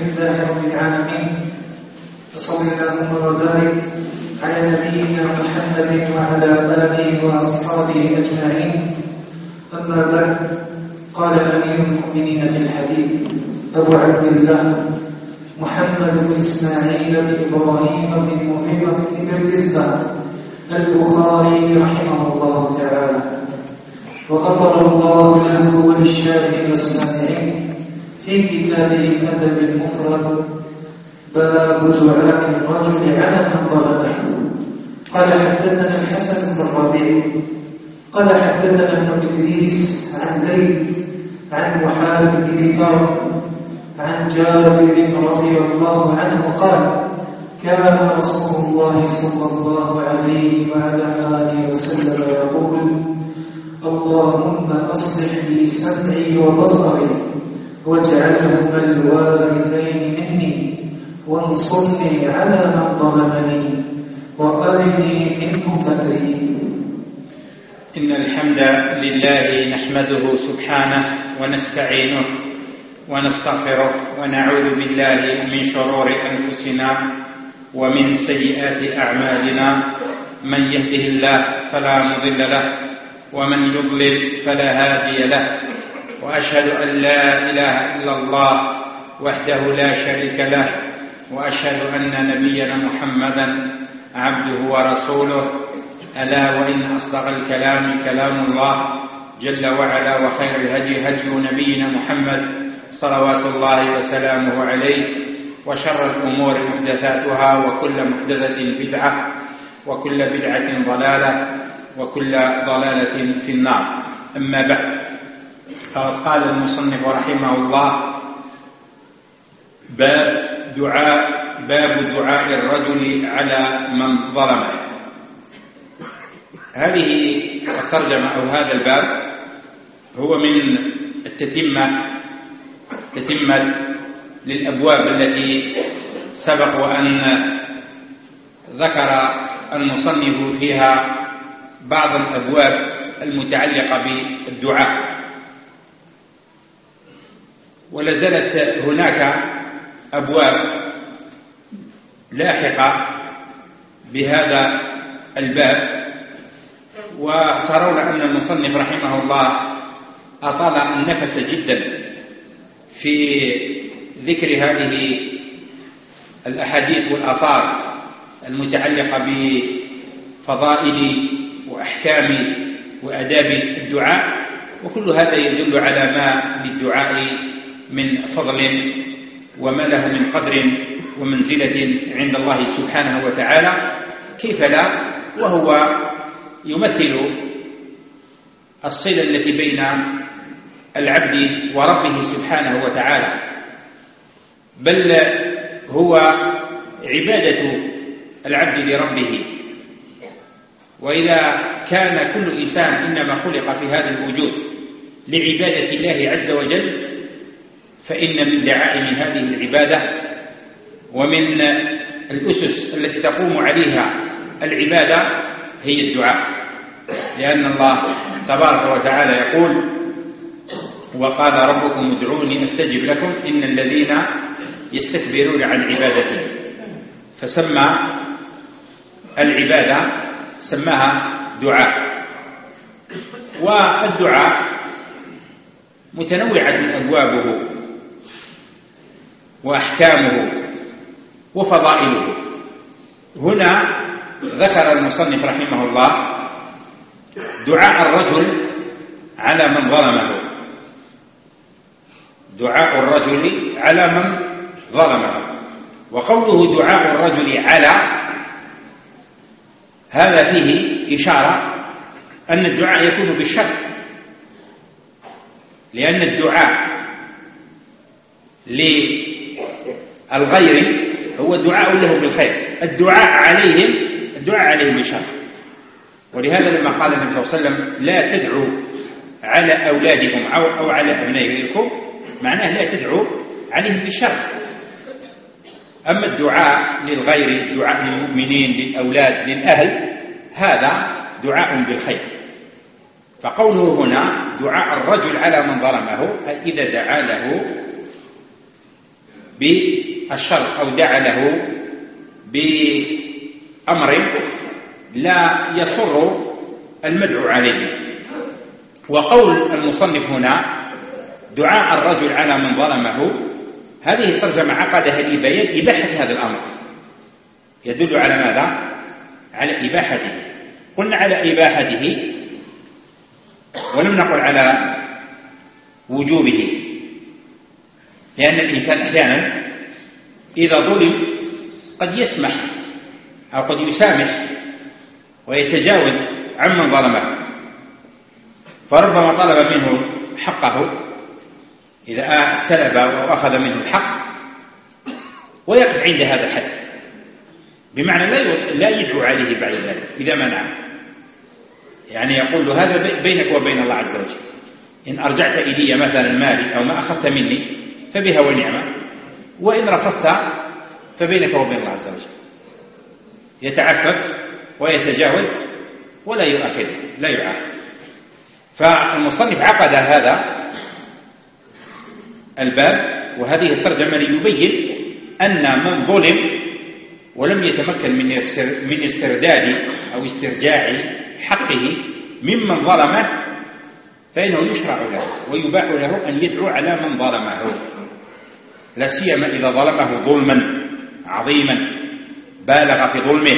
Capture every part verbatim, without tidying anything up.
لله رب العالمين، وصلى اللهم وبارك على نبينا محمد وعلى آله وأصحابه أجمعين. أما بعد، قال أمير المؤمنين في الحديث أبو عبد الله محمد بن إسماعيل بن إبراهيم بن مغيرة بن بردزبة البخاري رحمه الله تعالى، وغفر الله له وللشارع والسامعين، في كتابه الأدب المفرد باب دعاء الرجل على من ظلمه. قال حدثنا الحسن بن الربيع قال حدثنا ابن إدريس عن زيد عن محارب بن ذكر عن جابر رضي الله عنه قال: كان رسول الله صلى الله عليه وعلى آله وسلم يقول: اللهم أصلح لي سمعي وبصري واجعلهما الوارثين مني وانصرني على من ظلمني وأرني منه فأري. إن الحمد لله نحمده سبحانه ونستعينه ونستغفره ونعوذ بالله من شرور أنفسنا ومن سيئات أعمالنا، من يهده الله فلا مضل له ومن يضلل فلا هادي له، وأشهد أن لا إله إلا الله وحده لا شريك له، وأشهد أن نبينا محمدا عبده ورسوله. ألا وإن أصدق الكلام كلام الله جل وعلا، وخير الهدي هدي نبينا محمد صلوات الله وسلامه عليه، وشر الأمور محدثاتها، وكل محدثة بدعة، وكل بدعة ضلالة، وكل ضلالة في النار. أما بعد، فقد قال المصنف رحمه الله: باب دعاء باب دعاء الرجل على من ظلمه. هذه الترجمة أو هذا الباب هو من التتمة تتمة للأبواب التي سبق وأن ذكر المصنف فيها بعض الأبواب المتعلقة بالدعاء، ولازالت هناك أبواب لاحقة بهذا الباب. وترون أن المصنف رحمه الله أطال النفس جدا في ذكر هذه الأحاديث والآثار المتعلقة بفضائل وأحكام وأداب الدعاء، وكل هذا يدل على ما للدعاء من فضل وما له من قدر ومنزلة عند الله سبحانه وتعالى، كيف لا وهو يمثل الصلة التي بين العبد وربه سبحانه وتعالى، بل هو عبادة العبد لربه. وإذا كان كل إنسان إنما خلق في هذا الوجود لعبادة الله عز وجل، فإن من دعائم هذه العبادة ومن الأسس التي تقوم عليها العبادة هي الدعاء، لأن الله تبارك وتعالى يقول: وقال ربكم ادعوني أستجب لكم إن الذين يستكبرون عن عبادتي. فسمى العبادة سماها دعاء. والدعاء متنوعة أبوابه وأحكامه وفضائله. هنا ذكر المصنف رحمه الله دعاء الرجل على من ظلمه، دعاء الرجل على من ظلمه. وقوله دعاء الرجل على، هذا فيه إشارة أن الدعاء يكون بالشر، لأن الدعاء للغير هو دعاء له بالخير، الدعاء عليهم الدعاء عليهم بالشر. ولهذا لما قال النبي صلى الله عليه وسلم: لا تدعوا على أولادكم أو على أبنائكم، معناه لا تدعوا عليهم بالشر. أما الدعاء للغير، الدعاء للمؤمنين، للأولاد، للأهل، هذا دعاء بالخير. فقوله هنا دعاء الرجل على من ظلمه، أي إذا دعا له بالشر أو دعا له بأمر لا يسر المدعو عليه. وقول المصنف هنا دعاء الرجل على من ظلمه، هذه الترجمة عقدها لبيان إباحة هذا الأمر، يدل على ماذا؟ على إباحته. قلنا على إباحته ولم نقل على وجوبه، لأن الإنسان أحيانا إذا ظلم قد يسمح أو قد يسامح ويتجاوز عمن ظلمه، فربما طلب منه حقه إذا سلب أو أخذ منه الحق ويقف عند هذا الحد، بمعنى لا يدعو عليه بعد ذلك إذا منع، يعني يقول له هذا بينك وبين الله عز وجل، إن أرجعت إلي مثلا مالي أو ما أخذت مني فبها ونعمة، وإن رفضت فبينك وبين الله عز وجل. يتعفف ويتجاوز ولا يؤاخذه، لا يعاقب. فالمصنف عقد هذا الباب وهذه الترجمة ليبين أن من ظلم ولم يتمكن من استرداد أو استرجاع حقه ممن ظلمه فإنه يشرع له ويباح له أن يدعو على من ظلمه، لا سيما إذا ظلمه ظلما عظيما بالغ في ظلمه،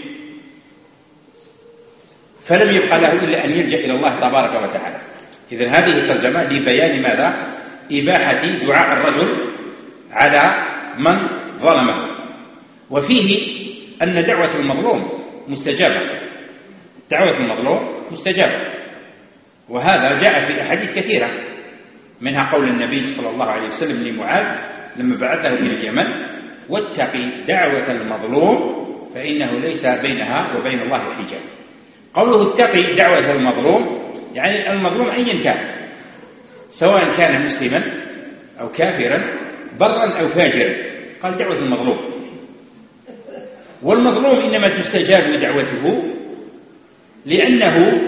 فلم يبقى له إلا أن يلجأ إلى الله تبارك وتعالى. إذن هذه الترجمة لبيان ماذا؟ إباحة دعاء الرجل على من ظلمه. وفيه أن دعوة المظلوم مستجابة، دعوة المظلوم مستجابة، وهذا جاء في أحاديث كثيرة، منها قول النبي صلى الله عليه وسلم لمعاذ لما بعثه إلى اليمن: واتقي دعوة المظلوم فإنه ليس بينها وبين الله حجاب. قوله اتقي دعوة المظلوم يعني المظلوم أيا كان، سواء كان مسلما أو كافرا برا أو فاجرا، قال دعوة المظلوم. والمظلوم إنما تستجاب دعوته لأنه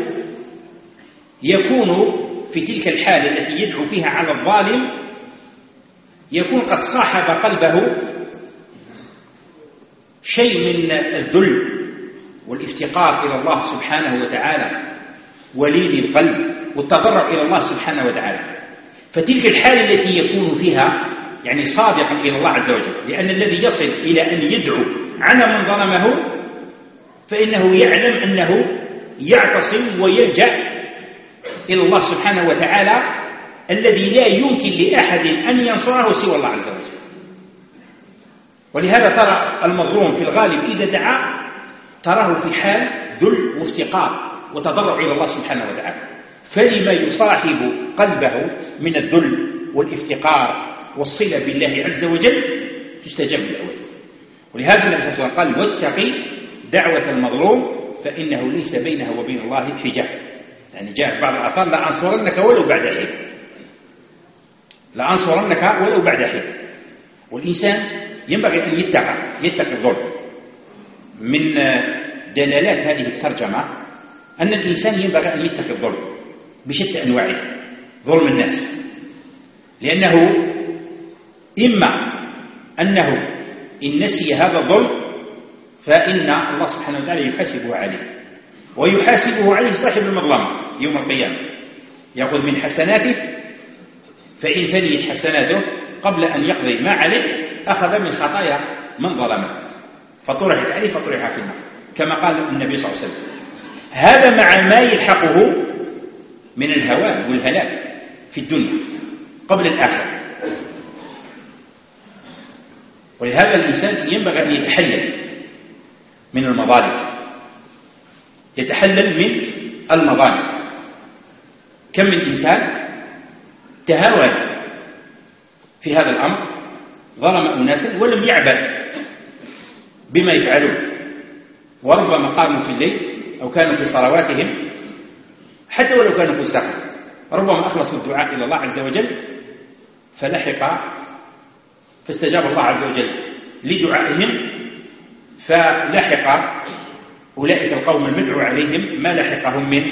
يكون في تلك الحالة التي يدعو فيها على الظالم يكون قد صاحب قلبه شيء من الذل والافتقار إلى الله سبحانه وتعالى ولين القلب والتضرع إلى الله سبحانه وتعالى. فتلك الحالة التي يكون فيها يعني صادقا إلى الله عز وجل، لأن الذي يصل إلى أن يدعو على من ظلمه فإنه يعلم أنه يعتصم ويلجأ إلى الله سبحانه وتعالى الذي لا يمكن لأحد أن ينصره سوى الله عز وجل. ولهذا ترى المظلوم في الغالب إذا دعا تراه في حال ذل وافتقار وتضرع إلى الله سبحانه وتعالى، فلما يصاحب قلبه من الذل والافتقار والصلة بالله عز وجل تستجاب دعوته. ولهذا النبي صلى الله عليه وسلم قال: واتقي دعوة المظلوم فإنه ليس بينها وبين الله حجاب. يعني جاء في بعض الآثار: لأنصرنك ولو بعد حين، لأنصرنك ولو بعد حين. والإنسان ينبغي أن يتقى يتقي الظلم. من دلالات هذه الترجمة أن الإنسان ينبغي أن يتقي الظلم بشتى أنواعه، ظلم الناس، لأنه إما أنه إن نسي هذا الظلم فإن الله سبحانه وتعالى يحاسبه عليه، ويحاسبه عليه صاحب المظلمة يوم القيامة، يأخذ من حسناته، فإن فنيت حسناته قبل أن يقضي ما عليه أخذ من خطايا من ظلمه فطرحت عليه فطرح في النار، كما قال النبي صلى الله عليه وسلم. هذا مع ما يلحقه من الهوان والهلاك في الدنيا قبل الآخرة. ولهذا الإنسان ينبغي أن يتحلل من المظالم، يتحلل من المظالم. كم من إنسان تهاون في هذا الأمر، ظلم أناسا ولم يعبأ بما يفعلون، وربما قاموا في الليل أو كانوا في صلواتهم حتى ولو كانوا في السفر، ربما أخلصوا الدعاء إلى الله عز وجل فلحق فاستجاب الله عز وجل لدعائهم، فلحق أولئك القوم المدعو عليهم ما لحقهم من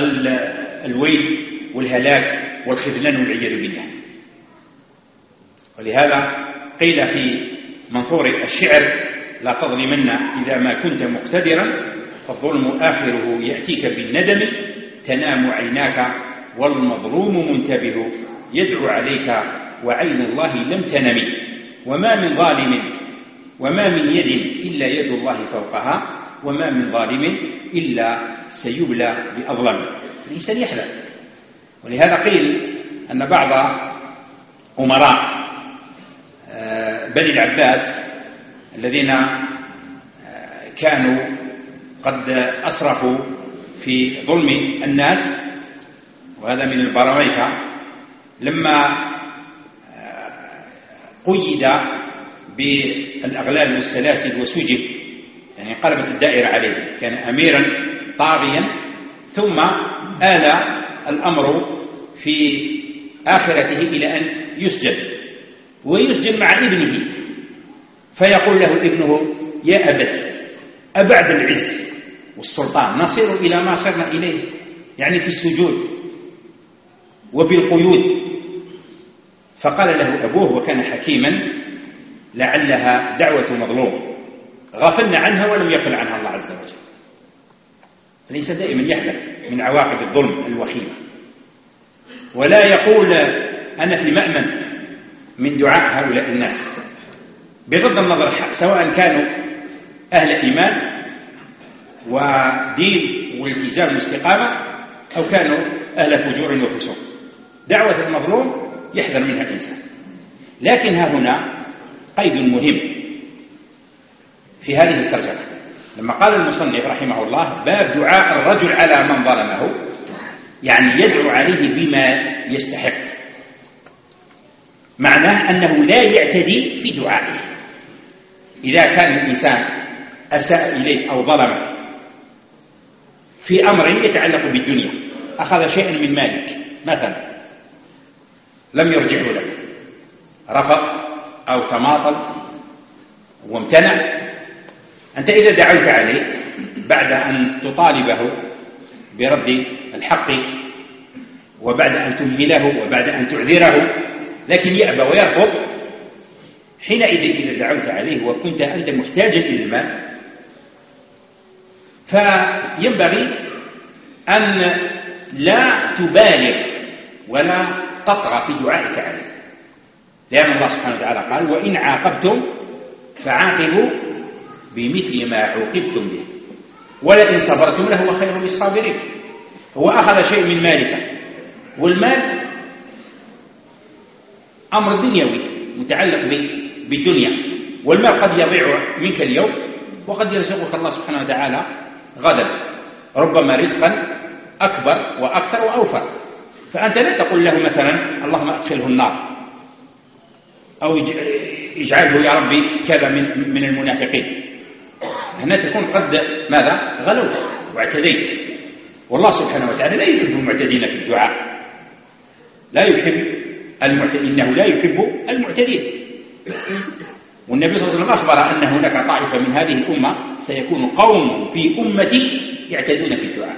الويل والهلاك والخذلان والعياذ بالله. ولهذا قيل في منثور الشعر: لا تظلمن إذا ما كنت مقتدرا، فالظلم آخره يأتيك بالندم، تنام عيناك والمظلوم منتبه، يدعو عليك وعين الله لم تنم، وما من ظالم وما من يد إلا يد الله فوقها، وما من ظالم إلا سيبلى بأظلم. الإنسان يحذر. ولهذا قيل أن بعض أمراء بني العباس الذين كانوا قد أسرفوا في ظلم الناس، وهذا من البراميكا، لما قيد بالأغلال والسلاسل وسجن، يعني قلبت الدائرة عليه، كان أميرا طاغيا، ثم آل الأمر في آخرته إلى أن يسجن، ويسجن مع ابنه، فيقول له ابنه: يا أبت، أبعد العز والسلطان نصير إلى ما صرنا إليه، يعني في السجود وبالقيود. فقال له أبوه وكان حكيما: لعلها دعوة مظلوم غفلنا عنها ولم يغفل عنها الله عز وجل. الإنسان دائما يحذر من عواقب الظلم الوخيمة، ولا يقول أنا في مأمن من دعاء هؤلاء الناس، بغض النظر سواء كانوا أهل إيمان ودين والتزام واستقامة، أو كانوا أهل فجور وفسوق. دعوة المظلوم يحذر منها الإنسان. لكن ها هنا قيد مهم في هذه الترجمة، لما قال المصنف رحمه الله: باب دعاء الرجل على من ظلمه، يعني يدعو عليه بما يستحق، معناه أنه لا يعتدي في دعائه. إذا كان الإنسان أساء إليه أو ظلمك في أمر يتعلق بالدنيا، أخذ شيئا من مالك مثلا لم يرجعه لك، رفض أو تماطل وامتنع، أنت إذا دعوت عليه بعد أن تطالبه برد الحق، وبعد أن تمهله، وبعد أن تعذره، لكن يأبى ويرفض، حينئذ إذا دعوت عليه وكنت أنت محتاجا إلى المال، فينبغي أن لا تبالغ ولا تطغى في دعائك عليه، لأن الله سبحانه وتعالى قال: وإن عاقبتم فعاقبوا بمثل ما عوقبتم به ولئن صبرتم لهو خير للصابرين. هو أخذ شيء من مالك، والمال أمر دنيوي متعلق بالدنيا، والمال قد يضيع منك اليوم وقد يرزقك الله سبحانه وتعالى غدا، ربما رزقا أكبر وأكثر وأوفر. فأنت لا تقول له مثلا: اللهم أدخله النار، أو اجعله يا ربي كذا من, من المنافقين. هنا تكون قد ماذا؟ غلوت واعتديت. والله سبحانه وتعالى لا يحب المعتدين في الدعاء، لا يحب المعتدين، إنه لا يحب المعتدين. والنبي صلى الله عليه وسلم أخبر أن هناك طائفة من هذه الأمة سيكون قوم في أمتي يعتدون في الدعاء.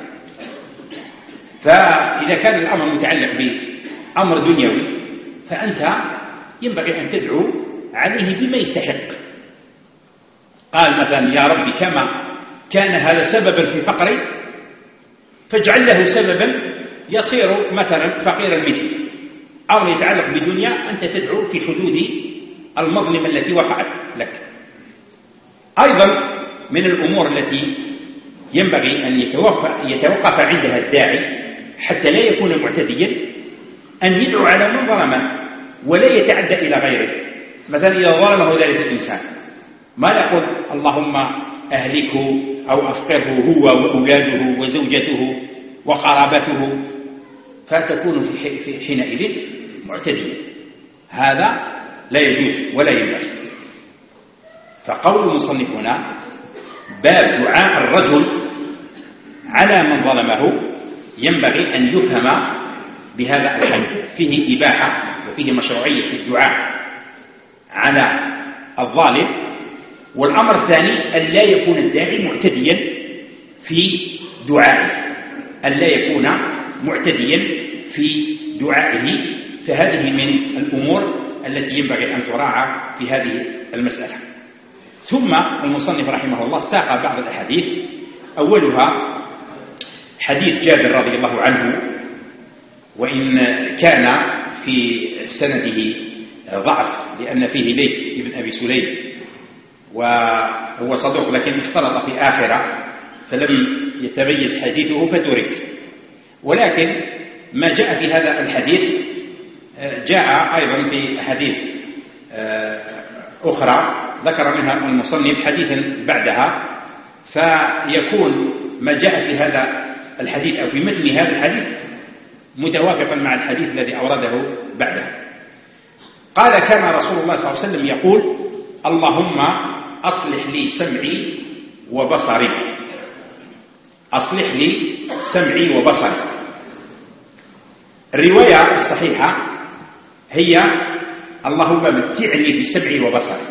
فإذا كان الأمر متعلق بأمر دنيوي فأنت ينبغي أن تدعو عليه بما يستحق. قال مثلا: يا ربي كما كان هذا سببا في فقري فاجعل له سببا يصير مثلا فقيرا مثلي. أو يتعلق بدنيا أنت تدعو في حدود المظلمة التي وقعت لك. أيضا من الأمور التي ينبغي أن يتوقف عندها الداعي حتى لا يكون معتديا أن يدعو على من ظلمه ولا يتعدى إلى غيره. مثلا إذا ظلمه ذلك الإنسان ما نقول: اللهم أهلكه أو أفقره هو وأولاده وزوجته وقرابته، فتكون في حينئذ معتديا. هذا لا يجوز ولا ينبغي. فقول المصنف هنا: باب دعاء الرجل على من ظلمه، ينبغي أن يفهم بهذا الحد، فيه إباحة وفيه مشروعية الدعاء على الظالم. والأمر الثاني أن لا يكون الداعي معتديا في دعائه، أن لا يكون معتديا في دعائه. فهذه من الأمور التي ينبغي أن تراعى في هذه المسألة. ثم المصنف رحمه الله ساق بعض الأحاديث، أولها حديث جابر رضي الله عنه، وإن كان في سنده ضعف لأن فيه ليث بن أبي سليم وهو صدوق لكن اختلط في آخرة فلم يتميز حديثه فترك. ولكن ما جاء في هذا الحديث جاء أيضا في حديث أخرى ذكر منها المصنف حديثا بعدها، فيكون ما جاء في هذا الحديث أو في متن هذا الحديث متوافقا مع الحديث الذي أورده بعده. قال: كان رسول الله صلى الله عليه وسلم يقول: اللهم أصلح لي سمعي وبصري، أصلح لي سمعي وبصري. الرواية الصحيحة هي: اللهم متعني بسمعي وبصري.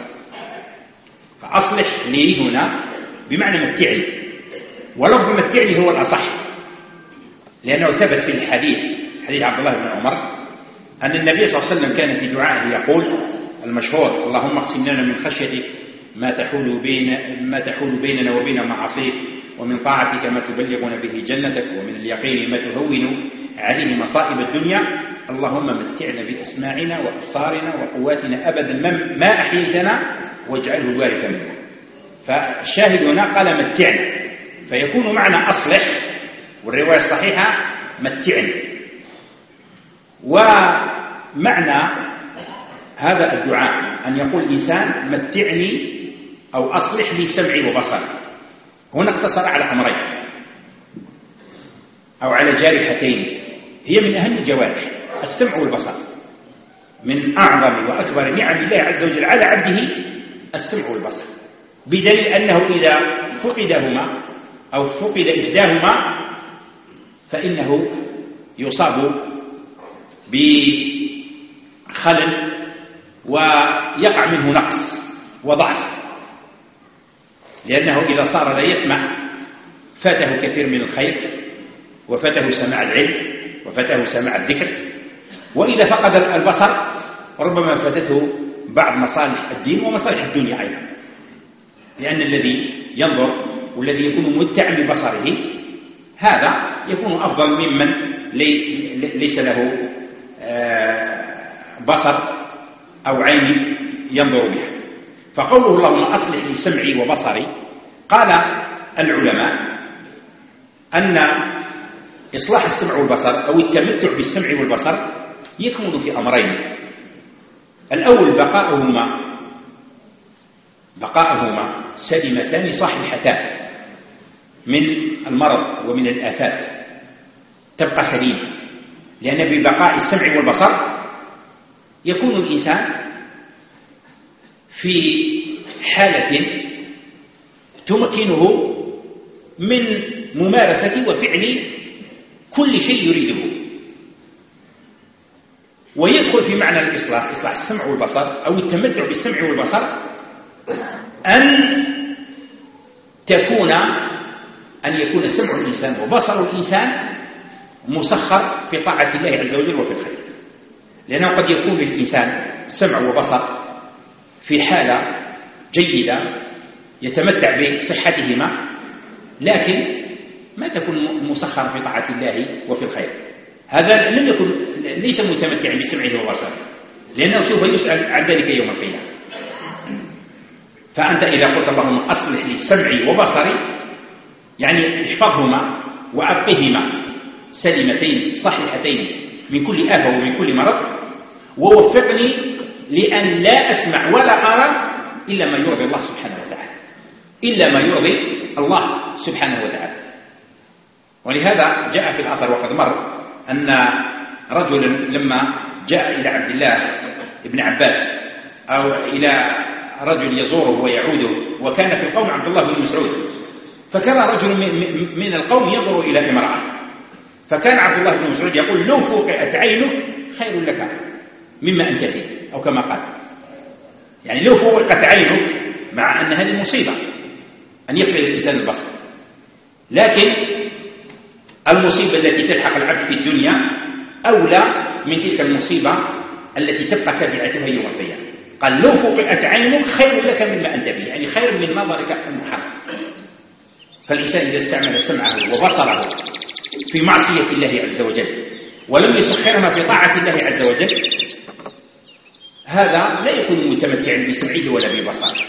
فأصلح لي هنا بمعنى متعني، ولفظ متعني هو الأصح، لأنه ثبت في الحديث حديث عبد الله بن عمر أن النبي صلى الله عليه وسلم كان في دعائه يقول المشهور: اللهم اقسم لنا من خشيتك ما تحول بين ما تحول بيننا وبين معاصيك، ومن طاعتك ما تبلغنا به جنتك، ومن اليقين ما تهون عليه مصائب الدنيا، اللهم متعنا بأسماعنا وأبصارنا وقواتنا أبدا ما أحييتنا واجعله الوارث منا. فالشاهد هنا قال متعنا، فيكون معنى أصلح، والرواية الصحيحة متعني. ومعنى هذا الدعاء أن يقول الإنسان متعني أو أصلح لي سمعي وبصري. هنا اقتصر على أمرين أو على جارحتين هي من أهم الجوارح، السمع والبصر. من أعظم وأكبر نعم الله عز وجل على عبده السمع والبصر، بدليل أنه إذا فقدهما أو فقد إحداهما فإنه يصاب بخلل ويقع منه نقص وضعف، لأنه إذا صار لا يسمع فاته كثير من الخير، وفاته سماع العلم، وفاته سماع الذكر. وإذا فقد البصر ربما فاتته بعض مصالح الدين ومصالح الدنيا أيضا، لأن الذي ينظر والذي يكون متعا ببصره هذا يكون أفضل ممن ليس له بصر أو عين ينظر بها. فقوله اللهم أصلح لي سمعي وبصري، قال العلماء أن إصلاح السمع والبصر أو التمتع بالسمع والبصر يكمن في أمرين: الأول بقاؤهما بقاؤهما سلمتان صحيحتان من المرض ومن الآفات، تبقى سليمة، لأن ببقاء السمع والبصر يكون الإنسان في حالة تمكنه من ممارسة وفعل كل شيء يريده. ويدخل في معنى الإصلاح، إصلاح السمع والبصر أو التمتع بالسمع والبصر، أن تكون أن يكون سمع الإنسان وبصر الإنسان مسخر في طاعة الله عز وجل وفي الخير. لأنه قد يكون الإنسان سمع وبصر في حالة جيدة يتمتع بصحتهما، لكن ما تكون مسخر في طاعة الله وفي الخير. هذا لم يكن ليس متمتعا بسمعه وبصره، لأنه سوف يسأل عن ذلك يوم القيامة. فأنت إذا قلت اللهم أصلح لي سمعي وبصري، يعني احفظهما وأبقهما سلمتين صحيحتين من كل آفة ومن كل مرض، ووفقني لأن لا أسمع ولا أرى إلا ما يرضي الله سبحانه وتعالى، إلا ما يرضي الله سبحانه وتعالى. ولهذا جاء في الأثر وقد مر أن رجلا لما جاء إلى عبد الله بن عباس أو إلى رجل يزوره ويعوده، وكان في القوم عبد الله بن مسعود، فكان رجل من القوم ينظر إلى امرأة، فكان عبد الله بن مسعود يقول لو فوقعت عينك خير لك مما أنت فيه، أو كما قال، يعني لو فوقعت عينك، مع أن هذه مصيبة أن يفقد الإنسان البصر، لكن المصيبة التي تلحق العبد في الدنيا أولى من تلك المصيبة التي تبقى تابعتها يوم القيامة. قال لو فقئت عينك خير لك مما أنت فيه، يعني خير من نظرك المحرم. فالإنسان إذا استعمل سمعه وبصره في معصية الله عز وجل ولم يسخرها في طاعة الله عز وجل، هذا لا يكون متمتعا بسمعه ولا ببصره.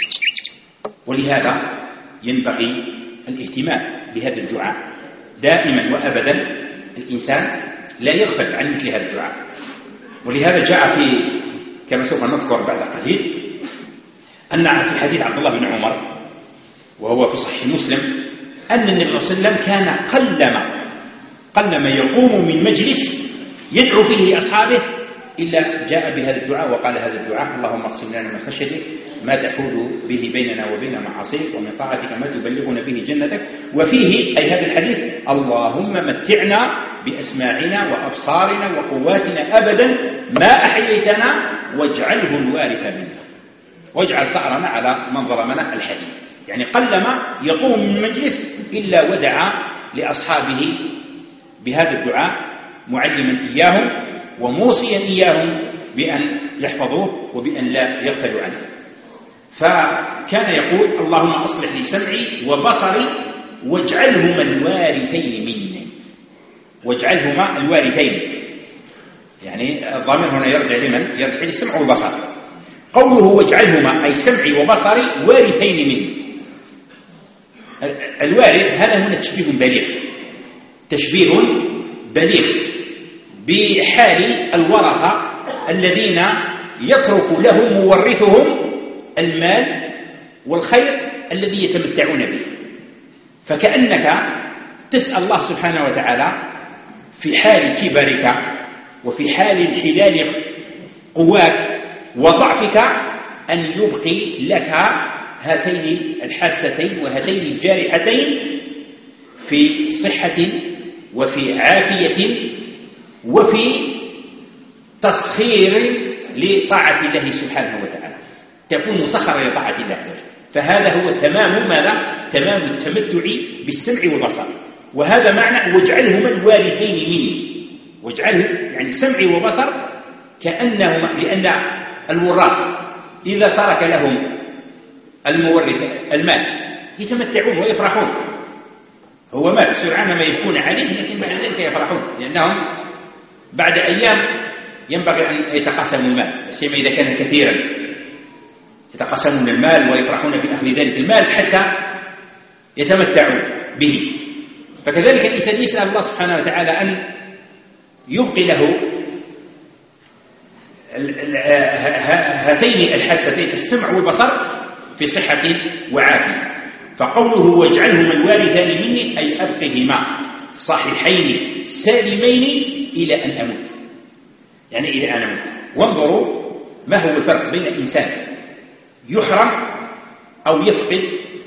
ولهذا ينبغي الاهتمام بهذا الدعاء دائما وأبدا. الإنسان لا يغفل عن مثل هذا الدعاء. ولهذا جاء في كما سوف نذكر بعد قليل أن في حديث عبد الله بن عمر وهو في صحيح مسلم أن النبي صلى الله عليه وسلم كان قلما قلما يقوم من مجلس يدعو فيه لأصحابه إلا جاء بهذا الدعاء وقال هذا الدعاء: اللهم اقسم لنا من خشيتك ما تحول به بيننا وبين معاصيك ومن طاعتك ما تبلغنا به جنتك. وفيه أي هذا الحديث: اللهم متعنا بأسماعنا وأبصارنا وقواتنا أبدا ما أحييتنا واجعله الوارث منا واجعل ثأرنا على من ظلمنا. الحديث يعني قلما يقوم من مجلس إلا ودعا لأصحابه بهذا الدعاء معلما إياهم وموصيا إياهم بأن يحفظوه وبأن لا يغفلوا عنه. فكان يقول: اللهم أصلح لي سمعي وبصري واجعلهما الوارثين مني. واجعلهما الوارثين، يعني الضمير هنا يرجع لمن؟ يرجع للسمع والبصر. قوله واجعلهما أي سمعي وبصري وارثين مني. الوارث هذا هنا تشبيه بليغ، تشبيه بليغ بحال الورثة الذين يترك لهم مورثهم المال والخير الذي يتمتعون به. فكأنك تسأل الله سبحانه وتعالى في حال كبرك وفي حال انحلال قواك وضعفك أن يبقي لك هاتين الحاستين وهاتين الجارحتين في صحة وفي عافية وفي تسخير لطاعة الله سبحانه وتعالى، تكون مسخرة لطاعة الله عز وجل. فهذا هو تمام ماذا؟ تمام التمتع بالسمع والبصر. وهذا معنى واجعلهما الوارثين مني. واجعله يعني سمعي وبصر كأنهما، لأن الوراث إذا ترك لهم المورث المال يتمتعون ويفرحون. هو مال سرعان ما يبكون عليه، لكن بعد ذلك يفرحون لأنهم بعد أيام ينبغي أن يتقاسموا المال، سيما إذا كان كثيرا يتقاسمون المال ويفرحون بأخذ ذلك المال حتى يتمتعوا به. فكذلك الإنسان يسأل الله سبحانه وتعالى أن يبقي له هاتين الحاستين السمع والبصر في صحة وعافية. فقوله واجعلهما الوارثان مني أي أبقهما صحيحين سالمين إلى أن أموت، يعني إلى أن أموت. وانظروا ما هو الفرق بين إنسان يحرم أو يفقد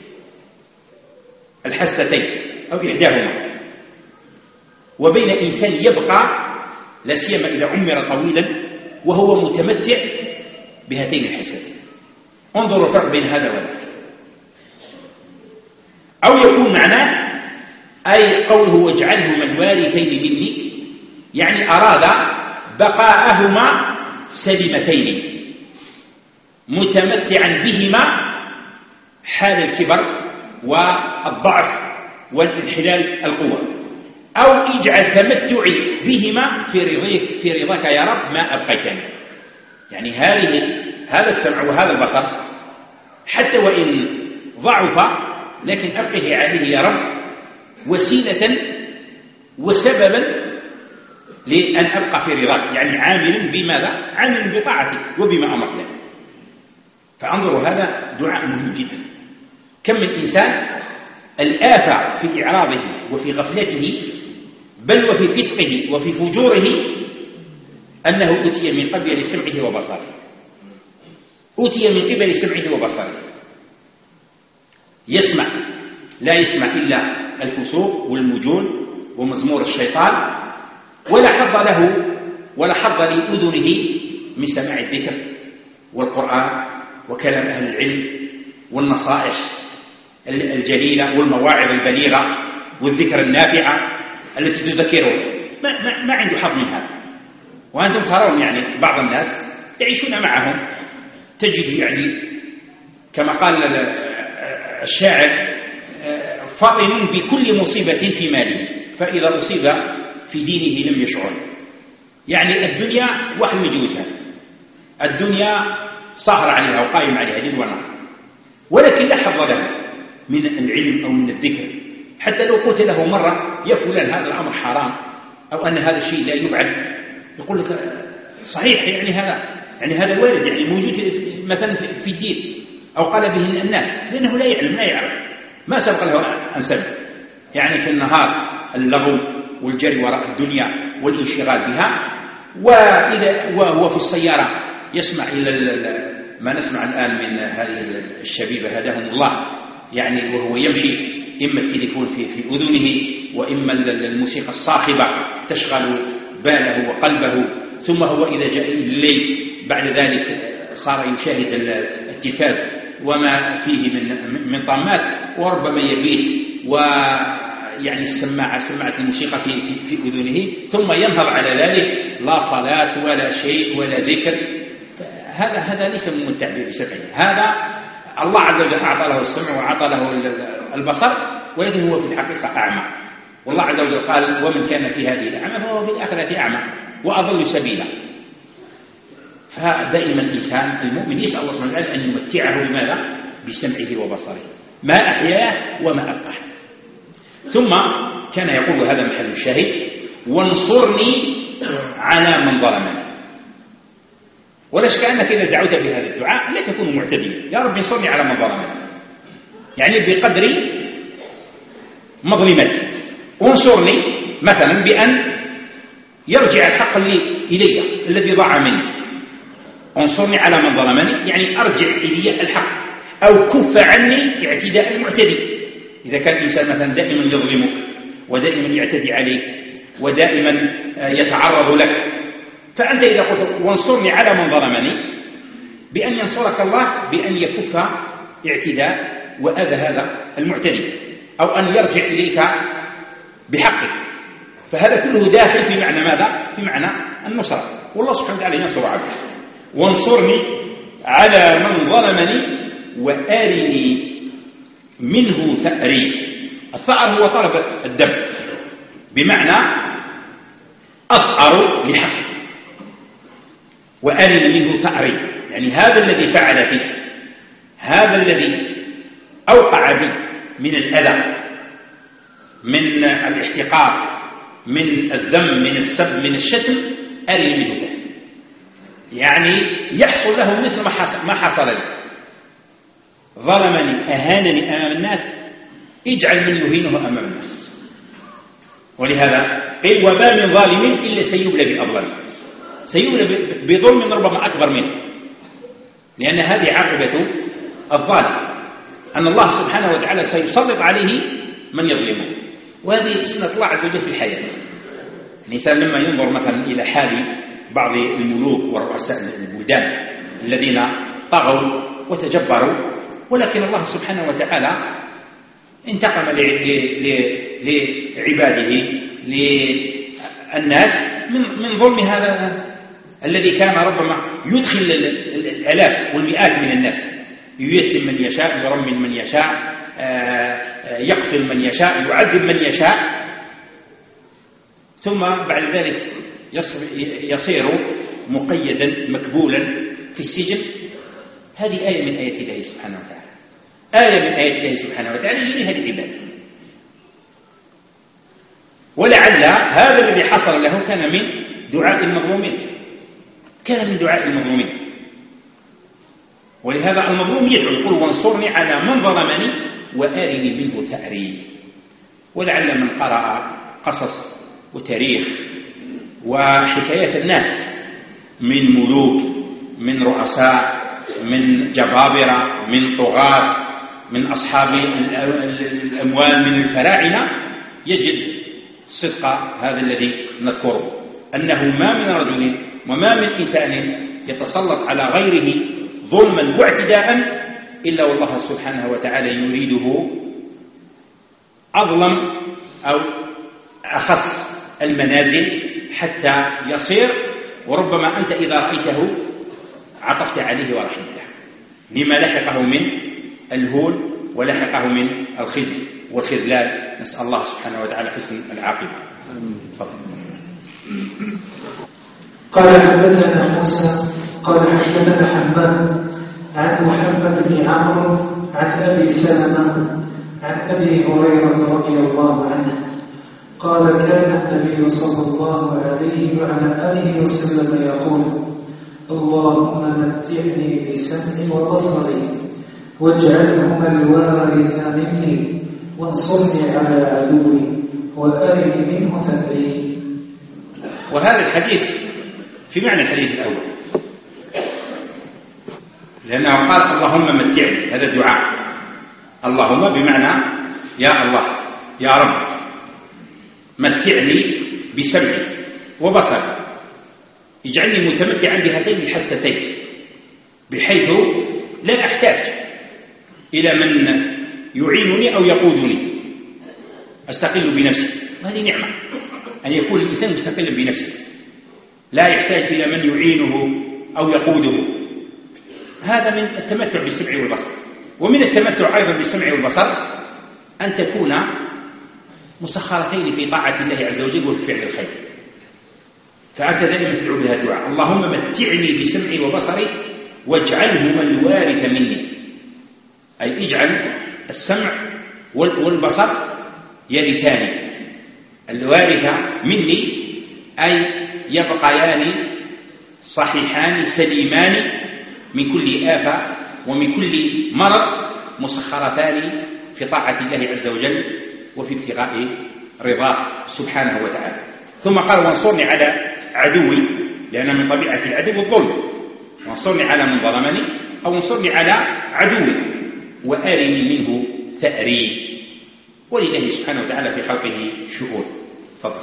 الحستين أو إحداهما وبين إنسان يبقى لا سيما إذا عمر طويلا وهو متمتع بهاتين الحستين. انظروا الفرق بين هذا وذاك. أو يكون معناه أي قوله واجعلهما الوارثين مني يعني أراد بقاءهما سلمتين متمتعا بهما حال الكبر والضعف والانحلال القوة، أو اجعل تمتعي بهما في رضاك في رضاك يا رب ما أبقيتني. يعني هذه هذا السمع وهذا البصر حتى وإن ضعف لكن أبقه عليه يا رب وسيلة وسببا لأن أبقى في رضاك، يعني عامل بماذا؟ عامل بطاعتك وبما أمرتني. فانظروا هذا دعاء مهم جدا. كم من إنسان الآفة في إعراضه وفي غفلته بل وفي فسقه وفي فجوره أنه أتي من قبل سمعه وبصره، أتي من قبل سمعه وبصره، يسمع لا يسمع إلا الفسوق والمجون ومزمور الشيطان، ولا حظ له ولا حظ لأذنه من سماع الذكر والقرآن وكلام أهل العلم والنصائح الجليلة والمواعظ البليغة والذكر النافعة التي تذكره، ما, ما, ما عنده حظ من هذا. وأنتم ترون يعني بعض الناس تعيشون معهم، تجد يعني كما قال الشاعر فاطن بكل مصيبة في ماله، فإذا أصيب في دينه لم يشعر. يعني الدنيا واحد مجوزها، الدنيا صاهر عليها وقائم عليها ليل ونهار، ولكن لا حظ له من العلم أو من الذكر. حتى لو قلت له مرة يا فلان هذا الأمر حرام أو أن هذا الشيء لا يفعل، يقول لك صحيح، يعني هذا يعني هذا وارد، يعني موجود مثلا في الدين أو قال به الناس، لأنه لا يعلم لا يعرف، ما سبق له أن سمع. يعني في النهار اللغو والجري وراء الدنيا والانشغال بها، وإذا وهو في السيارة يسمع إلى ما نسمع الآن من هذه الشبيبة هداهم الله، يعني وهو يمشي إما التليفون في, في أذنه، وإما الموسيقى الصاخبة تشغل باله وقلبه. ثم هو إذا جاء الليل بعد ذلك صار يشاهد التلفاز وما فيه من من طامات، وربما يبيت ويعني السماعة سماعة الموسيقى في, في, في أذنه، ثم ينهض على ذلك لا صلاة ولا شيء ولا ذكر. هذا هذا ليس من التعبير بسبعه، هذا الله عز وجل أعطى له السمع وأعطى له البصر، ولكن هو في الحقيقة أعمى. والله عز وجل قال ومن كان في هذه أعمى فهو في الآخرة أعمى وأضل سبيلا. فدائما الإنسان المؤمن يسأل الله سبحانه وتعالى أن يمتعه بماذا؟ بسمعه وبصره، ما أحياه وما أبقاه. ثم كان يقول هذا محل الشاهد: وانصرني على من ظلمني. ولا شك أنك إذا دعوت بهذا الدعاء لا تكون معتديا، يا رب انصرني على من ظلمني، يعني بقدر مظلمتي. وانصرني مثلا بأن يرجع الحق لي إلي الذي ضاع مني، انصرني على من ظلمني يعني أرجع إلي الحق، أو كف عني اعتداء المعتدي. إذا كان الإنسان مثلا دائما يظلمك ودائما يعتدي عليك ودائما يتعرض لك، فأنت إذا قلت وانصرني على من ظلمني، بأن ينصرك الله بأن يكف اعتداء وأذى هذا المعتدي، أو أن يرجع إليك بحقك. فهذا كله داخل في معنى ماذا؟ في معنى النصرة. والله سبحانه وتعالى ينصر عبده. وانصرني على من ظلمني وآرني منه ثأري. الثأر هو طلب الدم، بمعنى أثأر لحقه. وآرني منه ثأري يعني هذا الذي فعل فيه، هذا الذي أوقع بي من الأذى، من الاحتقار، من الذم، من السب، من الشتم، أرني منه ثأري، يعني يحصل له مثل ما حصل لي. ظلمني أهانني أمام الناس، اجعل من يهينه أمام الناس. ولهذا قيل وما من ظالم إلا سيبلى بأظلم، سيبلى بظلم ربما أكبر منه، لأن هذه عاقبة الظالم، أن الله سبحانه وتعالى سيسلط عليه من يظلمه. وهذه سنة الله عز وجل في الحياة. الإنسان لما ينظر مثلا إلى حال بعض الملوك ورؤساء البلدان الذين طغوا وتجبروا، ولكن الله سبحانه وتعالى انتقم لعباده للناس من ظلم هذا الذي كان ربما يدخل الآلاف والمئات من الناس، ييتم من يشاء، يرمم من يشاء، يقتل من يشاء، يعذب من يشاء، ثم بعد ذلك يصير مقيدا مكبولا في السجن. هذه آية من آيات الله سبحانه وتعالى، آية من آيات الله سبحانه وتعالى يريها لعباده. ولعل هذا الذي حصل له كان من دعاء المظلومين، كان من دعاء المظلومين. ولهذا المظلوم يدعو يقول وانصرني على من ظلمني وآرني منه ثأري. ولعل من قرأ قصص وتاريخ وحكايات الناس من ملوك، من رؤساء، من جبابرة، من طغاة، من أصحاب الأموال، من الفراعنة، يجد صدق هذا الذي نذكره، أنه ما من رجل وما من إنسان يتسلط على غيره ظلما واعتداء إلا والله سبحانه وتعالى يريده أظلم أو أخص المنازل، حتى يصير وربما أنت إذا رأيته عطفت عليه ورحمته لما لحقه من الهول ولحقه من الخزي والخذلان. نسأل الله سبحانه وتعالى حسن العاقبة. تفضل. قال حدثنا موسى قال حدثنا حماد عن محمد بن عمرو عن أبي سلمة عن أبي هريرة رضي الله عنه قال كان النبي صلى الله عليه وعلى آله وسلم يقول اللهم متعني بسمعي وبصري واجعلهما الوارث مني وانصرني على عدوي وآرني منه ثأري. وهذا الحديث في معنى الحديث الأول، لأنه قال اللهم متعني، هذا الدعاء اللهم بمعنى يا الله يا رب متعني بسمعي وبصري، اجعلني متمتعا بهاتين الحستين بحيث لا أحتاج إلى من يعينني أو يقودني، أستقل بنفسي. هذه نعمة أن يكون الإنسان مستقلا بنفسه لا يحتاج إلى من يعينه أو يقوده. هذا من التمتع بالسمع والبصر. ومن التمتع أيضا بالسمع والبصر أن تكون مسخرتين في طاعة الله عز وجل وفي فعل الخير. فأنت دائما تدعو بهذا الدعاء اللهم متعني بسمعي وبصري واجعلهما الوارث مني، أي اجعل السمع والبصر يرثان، الوارث مني أي يبقيان صحيحان سليمان من كل آفة ومن كل مرض، مسخرتان في طاعة الله عز وجل وفي ابتغاء رضاه سبحانه وتعالى. ثم قال وانصرني على عدوي، لأن من طبيعة العدو الظلم، وانصرني على من ظلمني أو انصرني على عدوي وآرني منه ثأري. ولله سبحانه وتعالى في خلقه شؤون. فضل.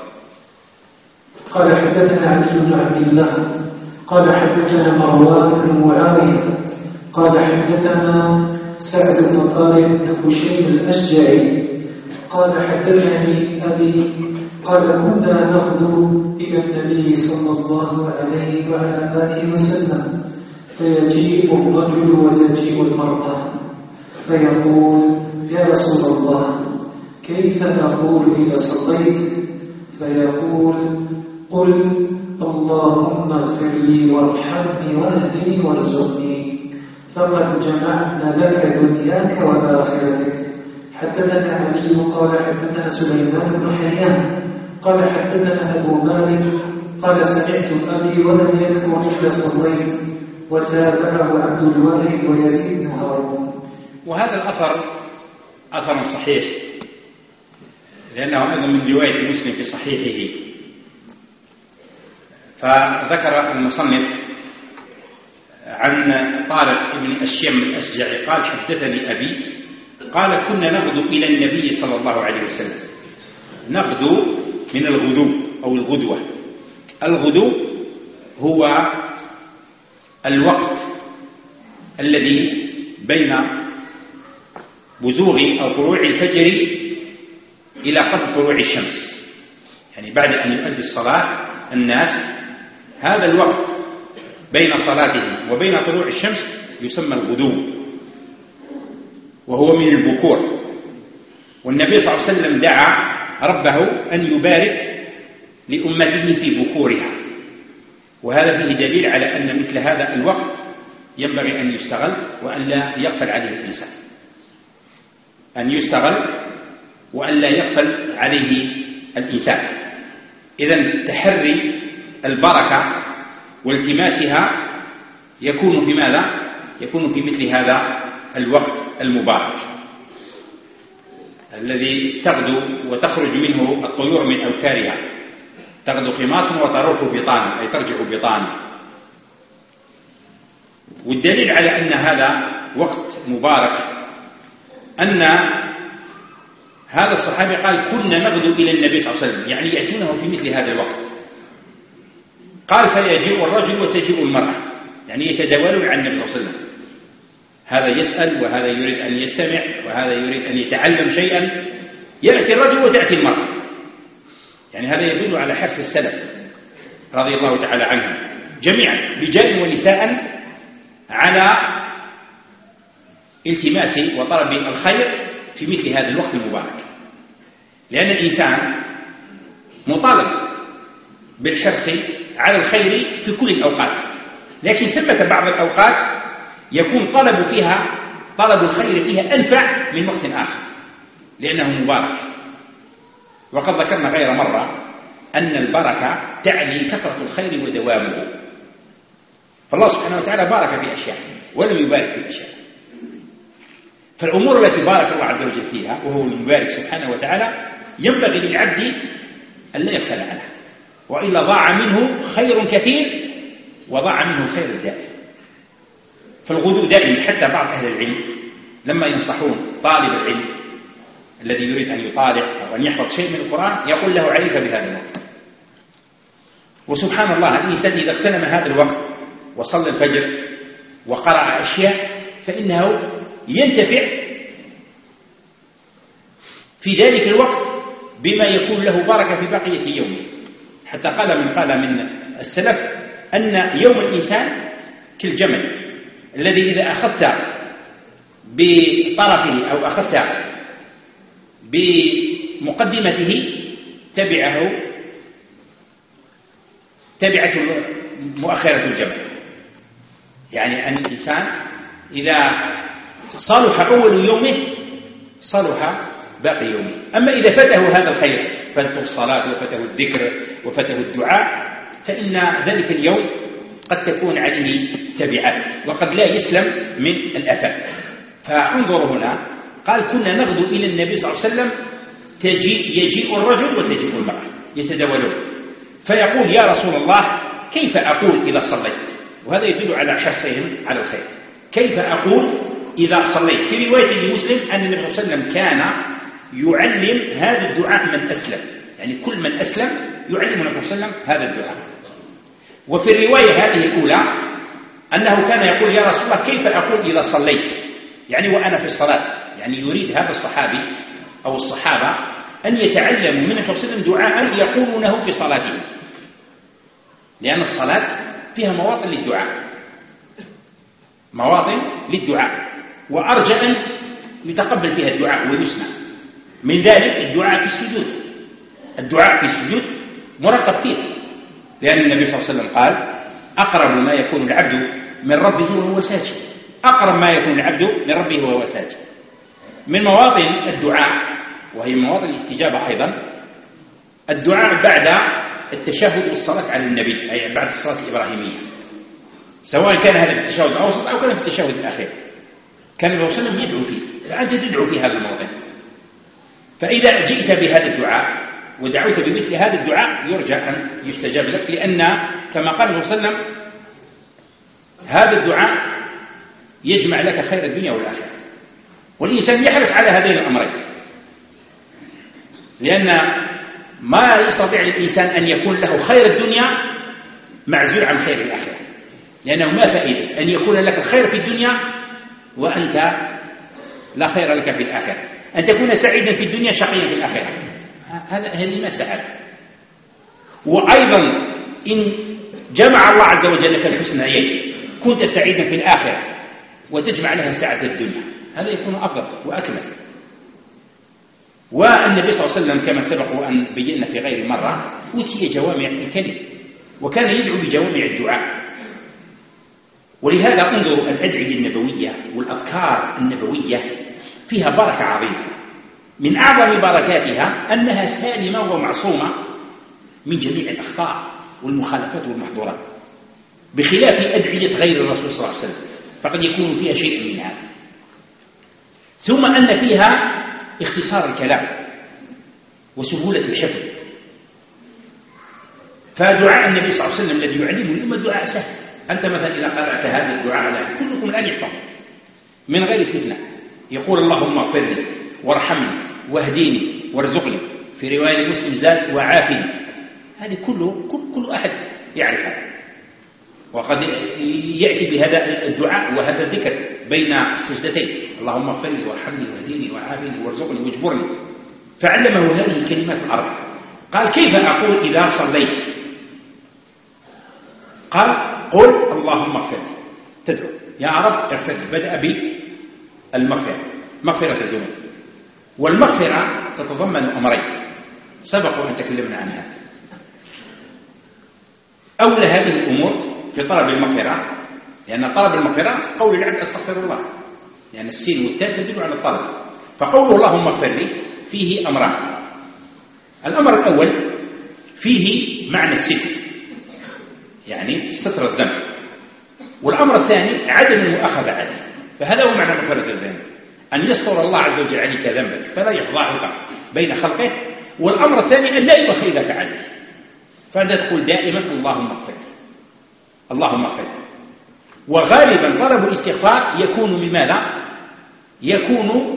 قال حدثنا علي بن عبد الله قال حدثنا مروان بن معاوية قال حدثنا سعد بن طارق بن هشيم الأشجعي قال حدثني أبي قال كنا نغدو إلى النبي صلى الله عليه وعلى آله وسلم فيجيء الرجل وتجيء المرأة فيقول يا رسول الله كيف نقول إذا صليت؟ فيقول قل اللهم اغفر لي وارحمني واهدني وارزقني فقد جمعنا لك دنياك وآخرتك. حدثنا علي قال حدثنا سليمان بن حيان قال حدثنا أبو مالك قال سمعت أبي ولم يذكر إلا صليت وتابعه عبد الوارث ويزيد بن هارون. وهذا الأثر أثر صحيح لأنه أيضا من رواية مسلم في صحيحه. فذكر المصنف عن طارق بن الشيم الأشجعي قال حدثني أبي قال كنا نغدو إلى النبي صلى الله عليه وسلم. نغدو من الغدو أو الغدوة. الغدو هو الوقت الذي بين بزوغ أو طلوع الفجر إلى قبل طلوع الشمس، يعني بعد أن يؤدي الصلاة الناس، هذا الوقت بين صلاتهم وبين طلوع الشمس يسمى الغدو، وهو من البكور. والنبي صلى الله عليه وسلم دعا ربه أن يبارك لأمته في بكورها، وهذا فيه دليل على أن مثل هذا الوقت ينبغي أن يستغل وأن لا يغفل عليه الإنسان، أن يستغل وأن لا يغفل عليه الإنسان. إذن تحري البركة والتماسها يكون في ماذا؟ يكون في مثل هذا الوقت المبارك الذي تغدو وتخرج منه الطيور من أوكارها، تغدو خماصا وتروح بطانا، أي ترجع بطانا. والدليل على أن هذا وقت مبارك أن هذا الصحابي قال كنا نغدو إلى النبي صلى الله عليه وسلم، يعني يأتونه في مثل هذا الوقت. قال فيجيء الرجل وتجيء المرأة، يعني يتداولون عن النبي صلى الله عليه وسلم، هذا يسأل وهذا يريد أن يستمع وهذا يريد أن يتعلم شيئا. يأتي الرجل وتأتي المرأة، يعني هذا يدل على حرص السلف رضي الله تعالى عنهم جميعا رجال ونساء على التماس وطلب الخير في مثل هذا الوقت المبارك، لأن الإنسان مطالب بالحرص على الخير في كل الأوقات، لكن ثمة بعض الأوقات يكون طلب فيها طلب الخير فيها أنفع من وقت آخر لأنه مبارك. وقد ذكرنا غير مرة أن البركة تعني كثرة الخير ودوامه، فالله سبحانه وتعالى بارك في أشياء ولم يبارك في أشياء، فالأمور التي بارك الله عز وجل فيها وهو المبارك سبحانه وتعالى ينبغي للعبد أن لا يغفل عنها، وإلا ضاع منه خير كثير وضاع منه الخير الدائم. فالغدو دائما، حتى بعض أهل العلم لما ينصحون طالب العلم الذي يريد أن يطالع أو أن يحفظ شيء من القرآن يقول له عليك بهذا الوقت. وسبحان الله الإنسان إذا اغتنم هذا الوقت وصلى الفجر وقرأ أشياء فإنه ينتفع في ذلك الوقت بما يكون له بركة في بقية يومه. حتى قال من قال من السلف أن يوم الإنسان كالجمل الذي إذا أخذت بطرفه أو أخذت بمقدمته تبعه تبعة مؤخرة الجمل، يعني أن الإنسان إذا صلح أول يومه صلح باقي يومه. أما إذا فته هذا الخير، فته الصلاة وفته الذكر وفته الدعاء، فإن ذلك اليوم قد تكون عليه تبعات وقد لا يسلم من الآفات. فانظروا هنا قال كنا نغدو إلى النبي صلى الله عليه وسلم تجيء يجيء الرجل وتجيء المرأة يتداولون، فيقول يا رسول الله كيف أقول إذا صليت؟ وهذا يدل على حرصهم على الخير. كيف أقول إذا صليت؟ في رواية لمسلم أن النبي صلى الله عليه وسلم كان يعلم هذا الدعاء من أسلم، يعني كل من أسلم يعلم النبي صلى الله عليه وسلم هذا الدعاء. وفي الرواية هذه الأولى أنه كان يقول يا رسول الله كيف أقول إذا صليت؟ يعني وأنا في الصلاة، يعني يريد هذا الصحابي أو الصحابة أن يتعلموا من النبي صلى الله عليه وسلم دعاء يقولونه في صلاتهم، لأن الصلاة فيها مواطن للدعاء مواطن للدعاء وأرجى أن يتقبل فيها الدعاء ويسمع. من ذلك الدعاء في السجود، الدعاء في السجود مرتب فيه، لأن النبي صلى الله عليه وسلم قال أقرب ما يكون العبد من ربه وهو ساجد، أقرب ما يكون العبد من ربه وهو ساجد. من مواطن الدعاء وهي مواطن الاستجابة أيضا الدعاء بعد التشهد والصلاة على النبي، أي بعد الصلاة الإبراهيمية، سواء كان هذا في التشهد الأوسط أو كان في التشهد الأخير، كان النبي صلى الله عليه وسلم يدعو فيه، فأنت تدعو في هذا الموطن. فإذا جئت بهذا الدعاء ودعوت بمثل هذا الدعاء يرجى أن يستجاب لك، لأن كما قال النبي صلى الله عليه وسلم هذا الدعاء يجمع لك خير الدنيا والآخرة. والإنسان يحرص على هذين الأمرين، لأن ما يستطيع الإنسان أن يكون له خير الدنيا معزول عن خير الآخرة، لأنه ما فائدة أن يكون لك الخير في الدنيا وأنت لا خير لك في الآخرة، أن تكون سعيدا في الدنيا شقيا في الآخرة، هذه ما سعادة. وأيضا إن جمع الله عز وجل لك الحسنيين كنت سعيدا في الآخرة وتجمع لها سعادة الدنيا، هذا يكون أفضل وأكمل. والنبي صلى الله عليه وسلم كما سبق وأن بينا في غير مرة أوتي جوامع الكلم وكان يدعو بجوامع الدعاء. ولهذا انظروا الأدعية النبوية والأذكار النبوية فيها بركة عظيمة، من أعظم بركاتها أنها سالمة ومعصومة من جميع الأخطاء والمخالفات والمحظورات، بخلاف أدعية غير الرسول صلى الله عليه وسلم فقد يكون فيها شيء من هذا. ثم أن فيها اختصار الكلام وسهولة الحفظ. فدعاء النبي صلى الله عليه وسلم الذي يعلمه الأمة الدعاء سهل. أنت مثلا إذا قرأت هذا الدعاء على كلكم الآن يحفظ من غير استثناء، يقول اللهم اغفر لي وارحمني واهديني وارزقني، في رواية مسلم زاد وعافني. هذه كله كل, كل أحد يعرفها، وقد يأتي بهذا الدعاء وهذا الذكر بين السجدتين، اللهم اغفر لي وارحمني واهديني وعافني وارزقني واجبرني، فعلمه هذه الكلمات الأربع. قال كيف أقول إذا صليت؟ قال قل اللهم اغفر لي، تدعو يا رب اغفر لي، بدأ بالمغفرة، مغفرة الذنوب. والمغفرة تتضمن أمرين سبقوا أن تكلمنا عنها. أولى هذه الأمور في طلب المغفرة، لأن طلب المغفرة قول العبد أستغفر الله، لأن السين والتاء تدل على الطلب، فقوله اللهم اغفر لي فيه أمران. الأمر الأول فيه معنى الستر، يعني ستر الذنب، والأمر الثاني عدم المؤاخذة عليه، فهذا هو معنى مغفرة الذنب، أن يستر الله عز وجل عليك ذنبك فلا يفضحك بين خلقه، والأمر الثاني أن لا يؤاخذك عليه، فأنت تقول دائما اللهم اغفر لي اللهم اغفر لي. وغالبا طلب الاستغفار يكون من ماذا؟ يكون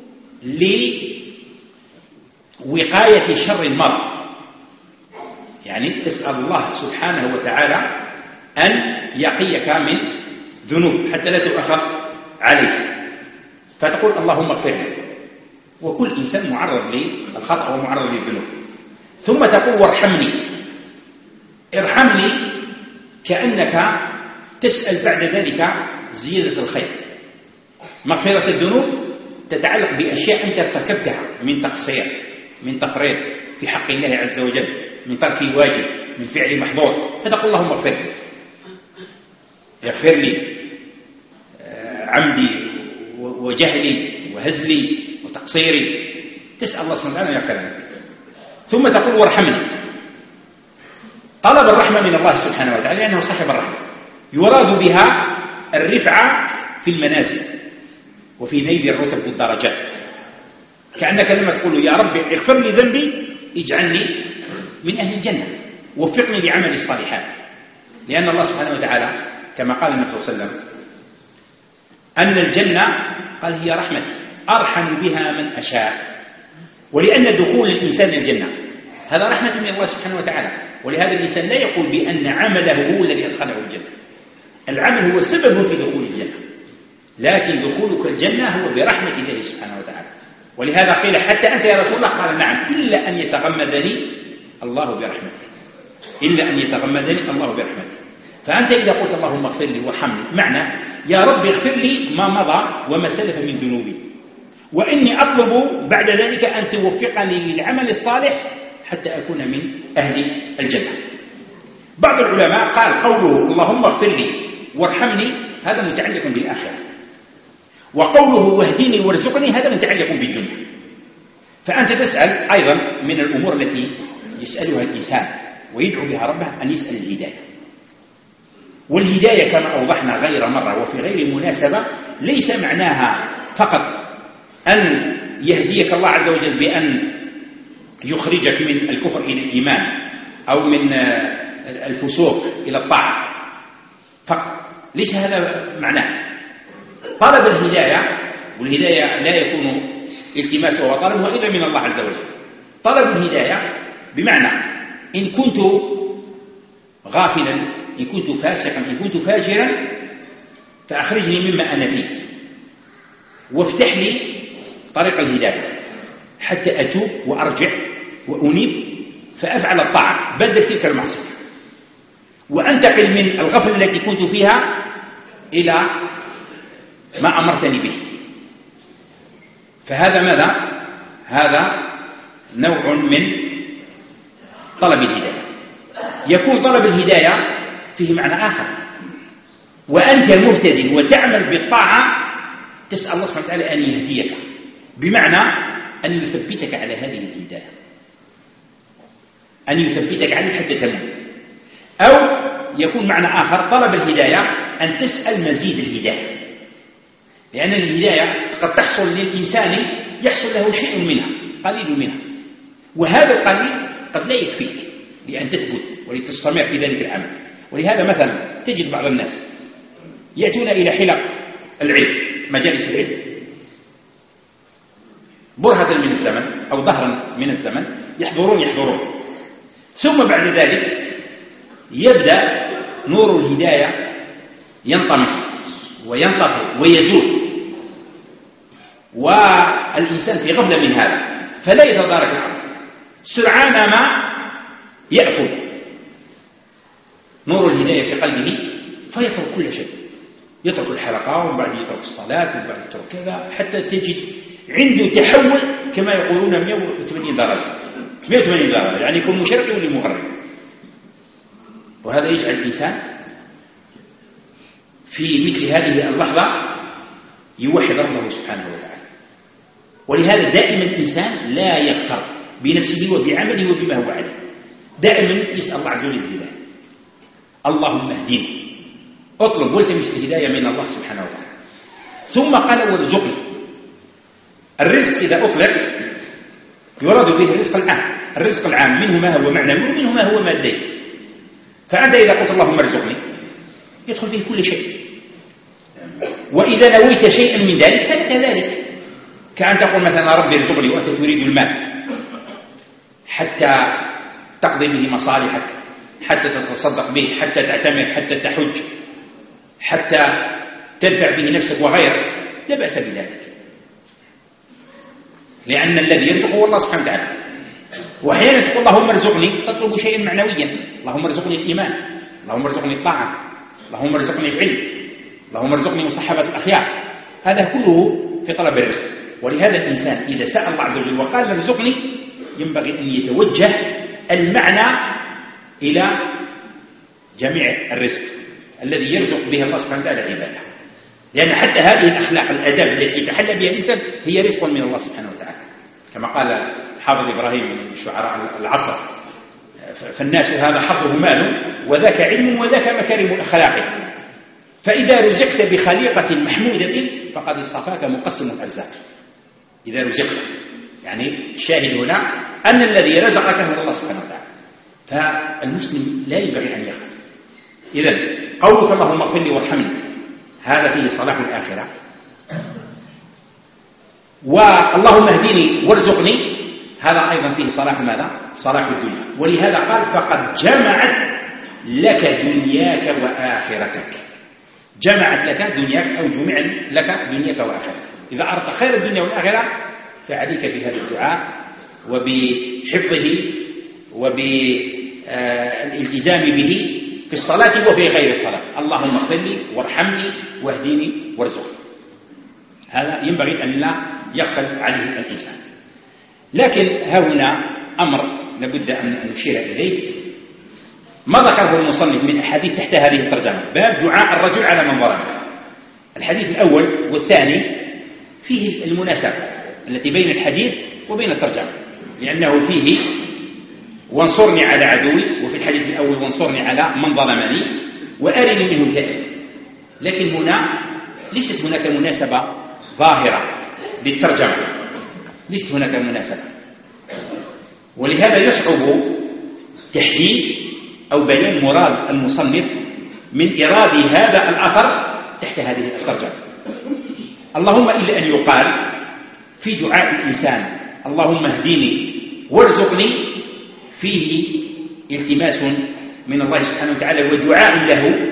لوقاية شر المرض، يعني تسأل الله سبحانه وتعالى أن يقيك من ذنوب حتى لا تؤاخذ عليه، فتقول اللهم اغفر لي، وكل إنسان معرض للخطأ ومعرض للذنوب. ثم تقول وارحمني، ارحمني كأنك تسأل بعد ذلك زيادة الخير. مغفرة الذنوب تتعلق بأشياء أنت ارتكبتها من تقصير، من تفريط في حق الله عز وجل، من ترك واجب، من فعل محظور، فتقول اللهم اغفر لي، اغفر لي عمدي وجهلي وهزلي وتقصيري، تسأل الله سبحانه وتعالى يغفر لك. ثم تقول وارحمني، طلب الرحمة من الله سبحانه وتعالى لأنه صاحب الرحمة، يراد بها الرفعة في المنازل وفي نيل الرتب والدرجات، كأنك لما تقول يا رب اغفر لي ذنبي اجعلني من أهل الجنة، وفقني لعمل الصالحات، لأن الله سبحانه وتعالى كما قال النبي صلى الله عليه وسلم أن الجنة قال هي رحمتي أرحم بها من أشاء، ولأن دخول الإنسان الجنة هذا رحمة من الله سبحانه وتعالى، ولهذا الإنسان لا يقول بأن عمله هو الذي أدخله الجنة، العمل هو سبب في دخول الجنة، لكن دخولك الجنة هو برحمة الله سبحانه وتعالى. ولهذا قيل حتى أنت يا رسول الله؟ قال نعم، إلا أن يتغمدني الله برحمته، إلا أن يتغمدني الله برحمته. فأنت إذا قلت اللهم اغفر لي وارحمني، معنى يا رب اغفر لي ما مضى وما سلف من ذنوبي، وإني أطلب بعد ذلك أن توفقني للعمل الصالح حتى أكون من أهل الجنة. بعض العلماء قال قوله اللهم اغفر لي وارحمني هذا متعلق بالآخرة، وقوله واهدني وارزقني هذا متعلق بالدنيا. فأنت تسأل أيضا من الأمور التي يسألها الإنسان ويدعو بها ربه أن يسأل الهداية، والهداية كما أوضحنا غير مرة وفي غير مناسبة ليس معناها فقط أن يهديك الله عز وجل بأن يخرجك من الكفر إلى الإيمان أو من الفسوق إلى الطاعة فقط، ليس هذا معناه. طلب الهداية، والهداية لا يكون التماسها وطلبها إلا من الله عز وجل. طلب الهداية بمعنى إن كنت غافلا، إن كنت فاسقا، إن كنت فاجرا، فأخرجني مما أنا فيه وافتح لي طريق الهداية حتى أتوب وأرجع وأنيب فأفعل الطاعة بدل تلك المعصية، وأنتقل من الغفلة التي كنت فيها إلى ما أمرتني به. فهذا ماذا؟ هذا نوع من طلب الهداية. يكون طلب الهداية فيه معنى آخر، وأنت مهتد وتعمل بالطاعة تسأل الله سبحانه وتعالى أن يهديك، بمعنى أن يثبتك على هذه الهداية، أن يثبتك عليه حتى تموت. أو يكون معنى آخر طلب الهداية أن تسأل مزيد الهداية، لأن الهداية قد تحصل للإنسان يحصل له شيء منها، قليل منها، وهذا القليل قد لا يكفيك لأن تثبت ولتستمر في ذلك العمل. ولهذا مثلا تجد بعض الناس يأتون إلى حلق العلم، مجالس العلم، برهة من الزمن أو ظهرا من الزمن، يحضرون يحضرون ثم بعد ذلك يبدأ نور الهداية ينطمس وينطفئ ويزول، والإنسان في غفلة من هذا فلا يتدارك الأمر، سرعان ما يأخذ نور الهداية في قلبه فيترك كل شيء، يترك الحلقة وبعد يترك الصلاة وبعد يترك كذا، حتى تجد عنده تحول كما يقولون مئة وثمانين درجة مئة وثمانين درجة، يعني يكون مشرق ولا مغرب. وهذا يجعل الإنسان في مثل هذه اللحظة يوحد ربه سبحانه وتعالى. ولهذا دائما الإنسان لا يغتر بنفسه وبعمله وبما هو عليه، دائما يسأل الله عز وجل الهداية. اللهم اهدني، اطلب والتمس الهداية من الله سبحانه وتعالى. ثم قال وارزقني. الرزق إذا أطلق يراد به الرزق العام، الرزق العام منه ما هو معنوي ومنه ما هو مادي. فأنت إذا قلت اللهم ارزقني يدخل فيه كل شيء، وإذا نويت شيئا من ذلك كان كذلك، كأن تقول مثلا ربي ارزقني وأنت تريد المال حتى تقضي به مصالحك، حتى تتصدق به، حتى تعتمر، حتى تحج، حتى تنفع به نفسك وغيرك، لا بأس بذلك، لأن الذي يرزقه هو الله سبحانه وتعالى. وأحيانا تقول اللهم ارزقني تطلب شيئا معنويا، اللهم ارزقني الإيمان، اللهم ارزقني الطاعة، اللهم ارزقني العلم، اللهم ارزقني مصاحبة الأخيار، هذا كله في طلب الرزق. ولهذا الإنسان إذا سأل الله عز وجل وقال ارزقني ينبغي أن يتوجه المعنى إلى جميع الرزق الذي يرزق به الله سبحانه وتعالى عباده، لأن حتى هذه الأخلاق الأداب التي يتحلى بها الإنسان هي رزق من الله سبحانه وتعالى، كما قال حافظ إبراهيم من شعراء العصر: فالناس هذا حظه مال وذاك علم وذاك مكارم الأخلاق، فإذا رزقت بخليقة محمودة فقد اصطفاك مقسم الأرزاق. إذا رزقت يعني الشاهد هنا أن الذي رزقك هو الله سبحانه وتعالى، فالمسلم لا ينبغي أن يخاف. إذن قولك اللهم اغفر لي وارحمني هذا فيه صلاح الآخرة، واللهم اهدني وارزقني هذا أيضا فيه صلاح ماذا؟ صلاح الدنيا. ولهذا قال فقد جمعت لك دنياك وآخرتك، جمعت لك دنياك أو جمع لك دنياك وآخرتك. إذا أردت خير الدنيا والآخرة فعليك بهذا الدعاء وبحفظه وبالالتزام به في الصلاة وفي غير الصلاة. اللهم اغفر لي وارحمني واهديني وارزقني، هذا ينبغي أن لا يغفل عليه الإنسان. لكن ها هنا أمر لابد أن نشير إليه، ما ذكره المصنف من أحاديث تحت هذه الترجمة، باب دعاء الرجل على من ظلمه. الحديث الأول والثاني فيه المناسبة التي بين الحديث وبين الترجمة، لأنه فيه وانصرني على عدوي، وفي الحديث الأول وانصرني على من ظلمني وأرني منه الهدى. لكن هنا ليست هناك مناسبة ظاهرة للترجمة، ليست هناك مناسبة، ولهذا يصعب تحديد أو بيان مراد المصنف من إراد هذا الأثر تحت هذه الترجمة. اللهم إلا أن يقال في دعاء الإنسان اللهم اهديني وارزقني فيه التماس من الله سبحانه وتعالى ودعاء له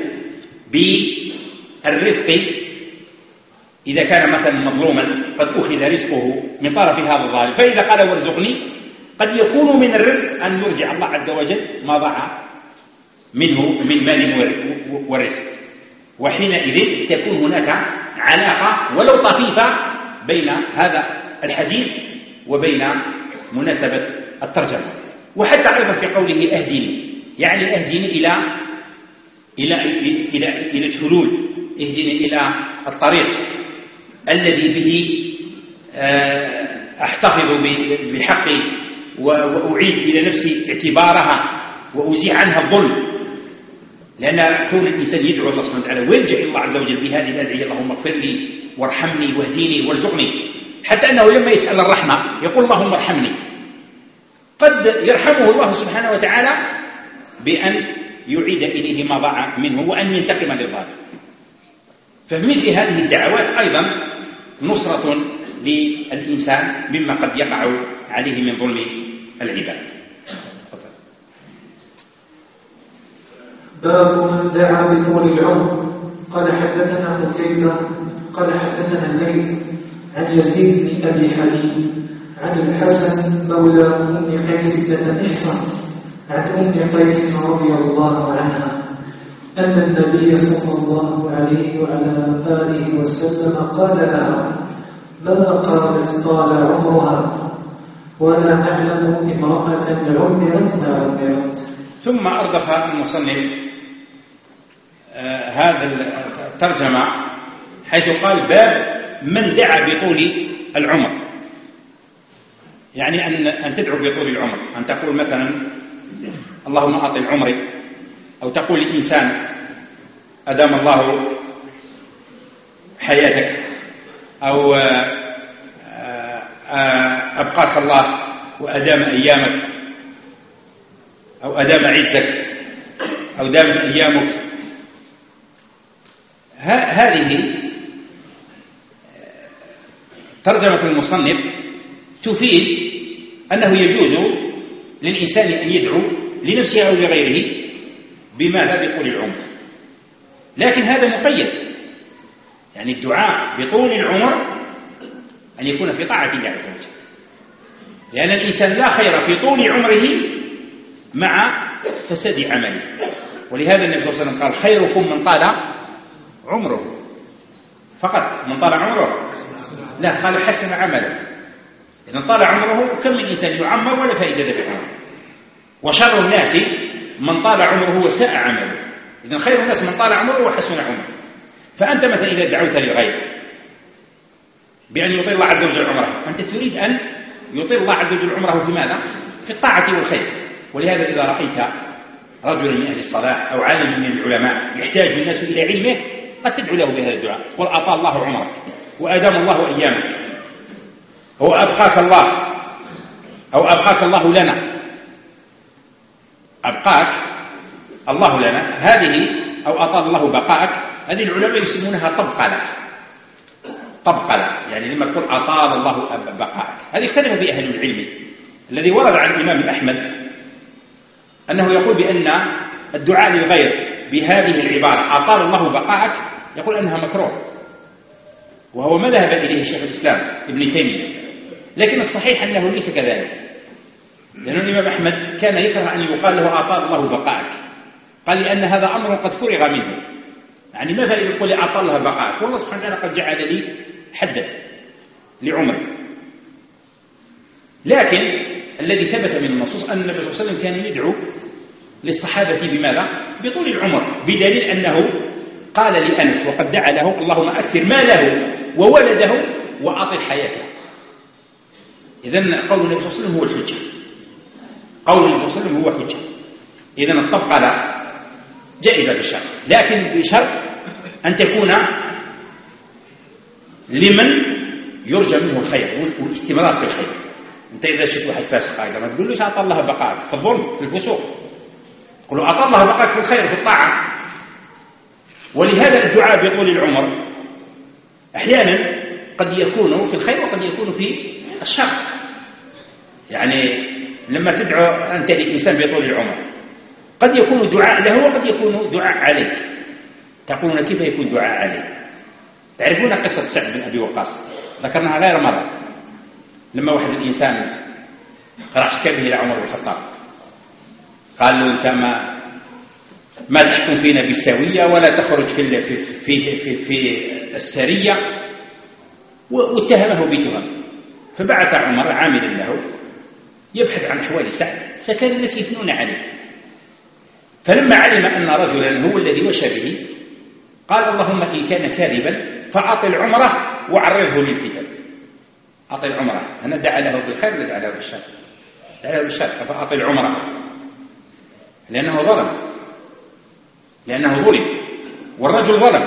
بالرزق. إذا كان مثلا مظلوما قد أخذ رزقه من طرف هذا الظالم، فإذا قال وارزقني قد يكون من الرزق أن يرجع الله عز وجل ما ضاع منه من مال ورزق، وحينئذ تكون هناك علاقة ولو طفيفة بين هذا الحديث وبين مناسبة الترجمة. وحتى أيضا في قوله أهديني، يعني أهديني إلى إلى إلى إلى الحلول، اهدني إلى الطريق الذي به أحتفظ بحقي وأعيد إلى نفسي اعتبارها وأزيح عنها الظلم. لأن كون الإنسان يدعو الله سبحانه وتعالى ويلجأ إلى الله عز وجل بهذه الأدعية اللهم اغفر لي وارحمني واهديني وارزقني، حتى أنه لما يسأل الرحمة يقول اللهم ارحمني، قد يرحمه الله سبحانه وتعالى بأن يعيد إليه ما ضاع منه وأن ينتقم للظالم. فمثل هذه الدعوات أيضا نصرة للإنسان مما قد يقع عليه من ظلم العباد. باب من دعا بطول العمر. قال حدثنا قتيبة قال حدثنا الليث عن يزيد بن أبي حبيب عن الحسن مولى أم قيس بنت محصن عن أم قيس رضي الله عنها أن النبي صلى الله عليه وعلى آله وسلم قال لها: ما قالت طال عمرها، ولا نعلم امرأة عمرت ما عمرت. ثم أردف المصنف آه هذا الترجمة حيث قال: باب من دعا بطول العمر، يعني أن أن تدعو بطول العمر، أن تقول مثلا: اللهم أطل عمري، أو تقول لإنسان: أدام الله حياتك، أو أبقاك الله وأدام أيامك، أو أدام عزك، أو دامت أيامك. هذه ترجمة المصنف تفيد أنه يجوز للإنسان أن يدعو لنفسه أو لغيره بماذا؟ بطول العمر، لكن هذا مقيد، يعني الدعاء بطول العمر أن يكون في طاعة الله عز وجل، لأن الإنسان لا خير في طول عمره مع فساد عمله. ولهذا النبي صلى الله عليه وسلم قال: خيركم من طال عمره، فقط من طال عمره، لا، قال حسن عمله. إذا طال عمره كم من إنسان يعمر ولا فائدة بعمره، وشر الناس من طال عمره وساء عمله. إذن خير الناس من طال عمره وحسن عمره. فأنت مثلا إذا دعوت لغير بأن يطيل الله عز وجل عمره، أنت تريد أن يطيل الله عز وجل عمره في ماذا؟ في الطاعة والخير. ولهذا إذا رأيت رجلا من أهل الصلاة أو عالم من العلماء يحتاج الناس إلى علمه، قد تدعو له بهذا الدعاء: قل أطال الله عمرك، وأدام الله أيامك، أو أبقاك الله، أو أبقاك الله لنا. أبقاك الله لنا هذه، أو أطال الله بقاءك، هذه العلماء يسمونها طبقلة. طبقلة يعني لما تقول أطال الله بقاءك، هذه اختلف في أهل العلم. الذي ورد عن الإمام أحمد أنه يقول بأن الدعاء للغير بهذه العبارة أطال الله بقاءك يقول أنها مكروه، وهو ما ذهب إليه شيخ الإسلام ابن تيمية. لكن الصحيح أنه ليس كذلك، لأن الإمام أحمد كان يكره أن يقال له أطال الله بقاءك، قال: لأن هذا أمر قد فرغ منه، يعني ما فائدة يقول لي أطال الله بقاءك، والله سبحانه وتعالى قد جعل لي حدا لعمري. لكن الذي ثبت من النصوص أن النبي صلى الله عليه وسلم كان يدعو للصحابة بماذا؟ بطول العمر، بدليل أنه قال لأنس وقد دعا له: اللهم أكثر ماله وولده وأطل حياته. إذن قول النبي صلى الله عليه وسلم هو الحجة، قول النبي صلى الله عليه وسلم هو حجة. إذن الطبقة جائزة بالشرط، لكن بشرط أن تكون لمن يرجى منه الخير والاستمرار في الخير. أنت إذا شفت واحد فاسق قاعدة ما تقول له أطال الله بقاءك في الظلم في الفسوق، قل له أطال الله بقاءك في الخير في الطاعة. ولهذا الدعاء بطول العمر أحيانا قد يكون في الخير وقد يكون في الشر. يعني لما تدعو أنت لإنسان بطول العمر قد يكون دعاء له وقد يكون دعاء عليه. تقولون كيف يكون دعاء عليه؟ تعرفون قصة سعد بن أبي وقاص، ذكرناها غير مرة، لما واحد الإنسان راح اشتكى به إلى عمر بن الخطاب، قال له: أنت ما ما تحكم فينا بالسوية ولا تخرج في في في في, في السرية، واتهمه بتهم. فبعث عمر عاملا له يبحث عن أحوال سعد، فكان الناس يثنون عليه. فلما علم أن رجلا هو الذي وشى به قال: اللهم إن كان كاذبا فأطل عمره وعرضه للفتن. أطل عمره، أنا دعا له بالخير ولا دعا له بالشر؟ دعا له بالشر، فأطل عمره، لأنه ظلم، لأنه ظلم والرجل ظلم.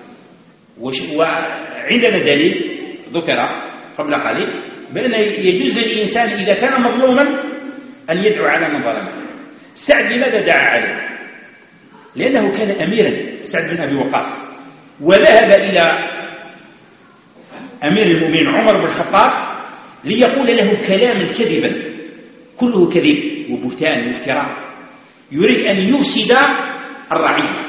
وعندنا دليل ذكر قبل قليل بأن يجوز للإنسان إذا كان مظلوما أن يدعو على من ظلمه. سعد لماذا دعا عليه؟ لأنه كان أميرا، سعد بن أبي وقاص، وذهب إلى أمير المؤمنين عمر بن الخطاب ليقول له كلاما كذبا كله كذب وبهتان وافتراء، يريد أن يفسد الرعية.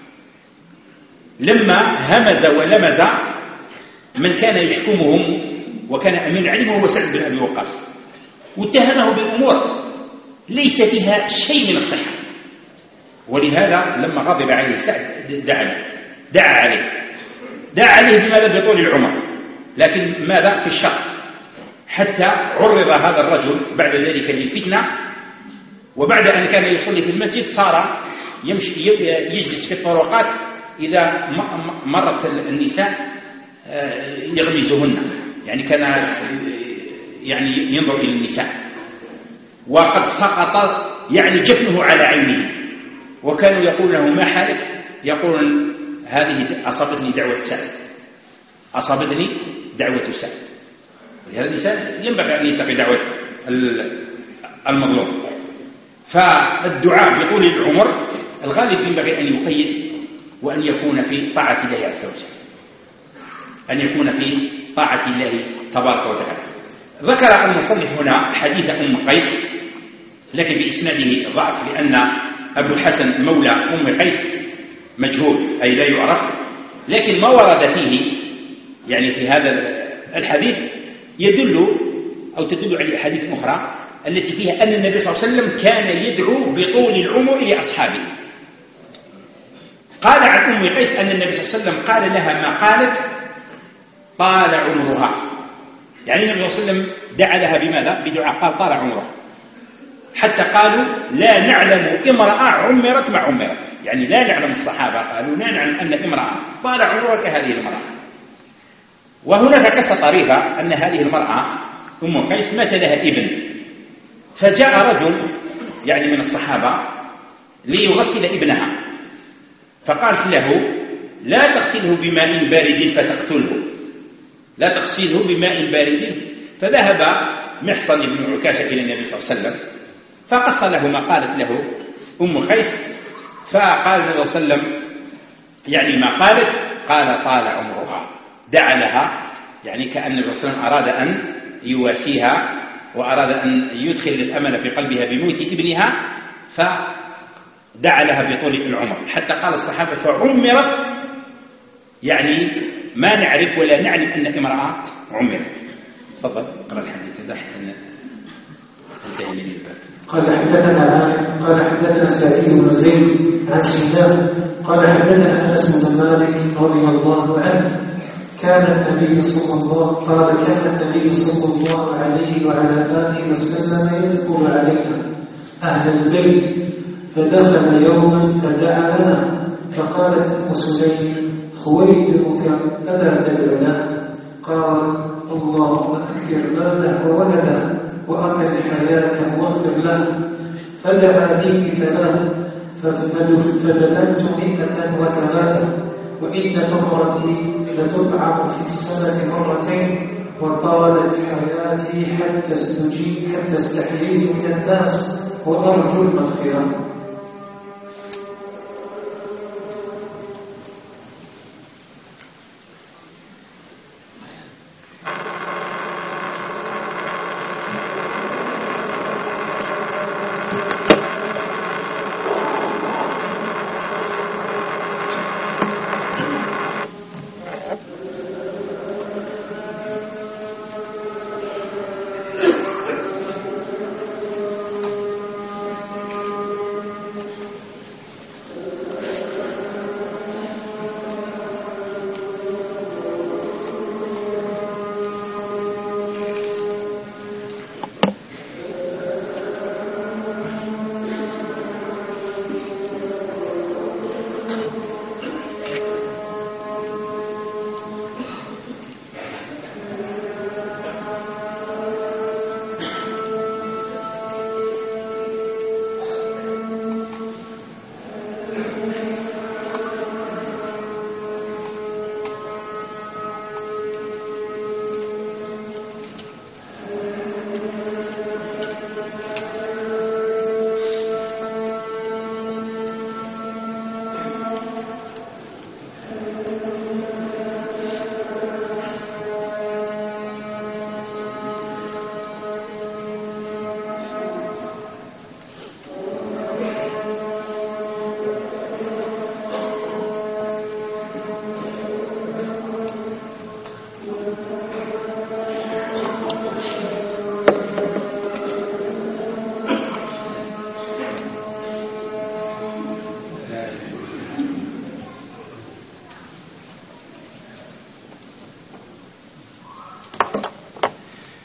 لما همز ولمز من كان يحكمهم وكان أمير علم هو سعد بن أبي وقاص، واتهمه بأمور ليس فيها شيء من الصحة، ولهذا لما غضب عليه سعد دعا دعا عليه دعا عليه بماذا؟ بطول العمر، لكن ماذا؟ في الشر، حتى عرض هذا الرجل بعد ذلك للفتنة، وبعد أن كان يصلي في المسجد صار يمشي يجلس في الطرقات، إذا مرت النساء يغمزهن، يعني كان يعني ينظر إلى النساء، وقد سقط يعني جفنه على عينه، وكانوا يقول له ما حالك؟ يقول هذه أصابتني دعوة سعد، أصابتني دعوة سعد. لهذا الإنسان ينبغي أن يتقي دعوة المظلوم. فالدعاء بطول العمر الغالب ينبغي أن يقيد وأن يكون في طاعة الله عز وجل، أن يكون في طاعة الله تبارك وتعالى. ذكر المصنف هنا حديث أم قيس، لكن بإسناده ضعف، لأن أبو الحسن مولى أم قيس مجهول أي لا يعرف، لكن ما ورد فيه يعني في هذا الحديث يدل أو تدل على أحاديث أخرى التي فيها أن النبي صلى الله عليه وسلم كان يدعو بطول العمر لأصحابه. قال عن أم قيس أن النبي صلى الله عليه وسلم قال لها ما قالت طال عمرها، يعني النبي صلى الله عليه وسلم دعا لها بماذا؟ بدعاء قال طال عمرها، حتى قالوا لا نعلم امرأة عمرت ما عمرت، يعني لا نعلم الصحابة قالوا لا نعلم أن امرأة طال عمرها كهذه المرأة. وهناك قصة طريفة أن هذه المرأة أم قيس مات لها ابن، فجاء رجل يعني من الصحابة ليغسل ابنها، فقالت له لا تغسله بماء بارد فتقتله، لا تغسله بماء بارد. فذهب محصن بن عكاشة إلى النبي صلى الله عليه وسلم فقص له ما قالت له أم قيس، فقال النبي صلى الله عليه وسلم يعني ما قالت، قال طال عمرها، دعا لها، يعني كأن النبي صلى الله عليه وسلم أراد أن يواسيها وأراد أن يدخل الأمل في قلبها بموت ابنها، فدعا لها بطول العمر، حتى قال الصحابة فعمرت، يعني ما نعرف ولا نعلم أن امرأة عمرت. تفضل اقرأ الحديث إذا حتى انتهي من الباب. قال حدثنا قال حدثنا سعيد بن زيد عن سنان قال حدثنا أنس بن مالك رضي الله عنه كان النبي صلى الله قال كان النبي صلى الله عليه وعلى آله وسلم يدخل علينا أهل البيت، فدخل يوما فدعا لنا، فقالت أم سليم خويتمك ألا تدع لنا؟ قال اللهم أكثر ماله وولده وأطل حياته واغفر له. فدعا لي بثلاث فدفنت مئة وثلاثة، وإن نظرتي لتطعم في السنة مرتين، وطالت حياتي حتى استجيب حتى استحييت من الناس وأرجو المغفرة.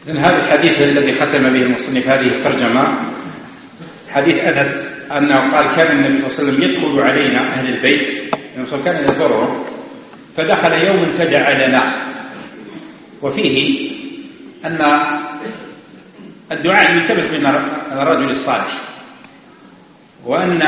إذن هذا الحديث الذي ختم به المصنف هذه الترجمة حديث أنس أنه قال كان النبي صلى الله عليه وسلم يدخل علينا أهل البيت، النبي كان يزورهم، فدخل يوم فدعا لنا، وفيه أن الدعاء يلتمس من الرجل الصالح، وأن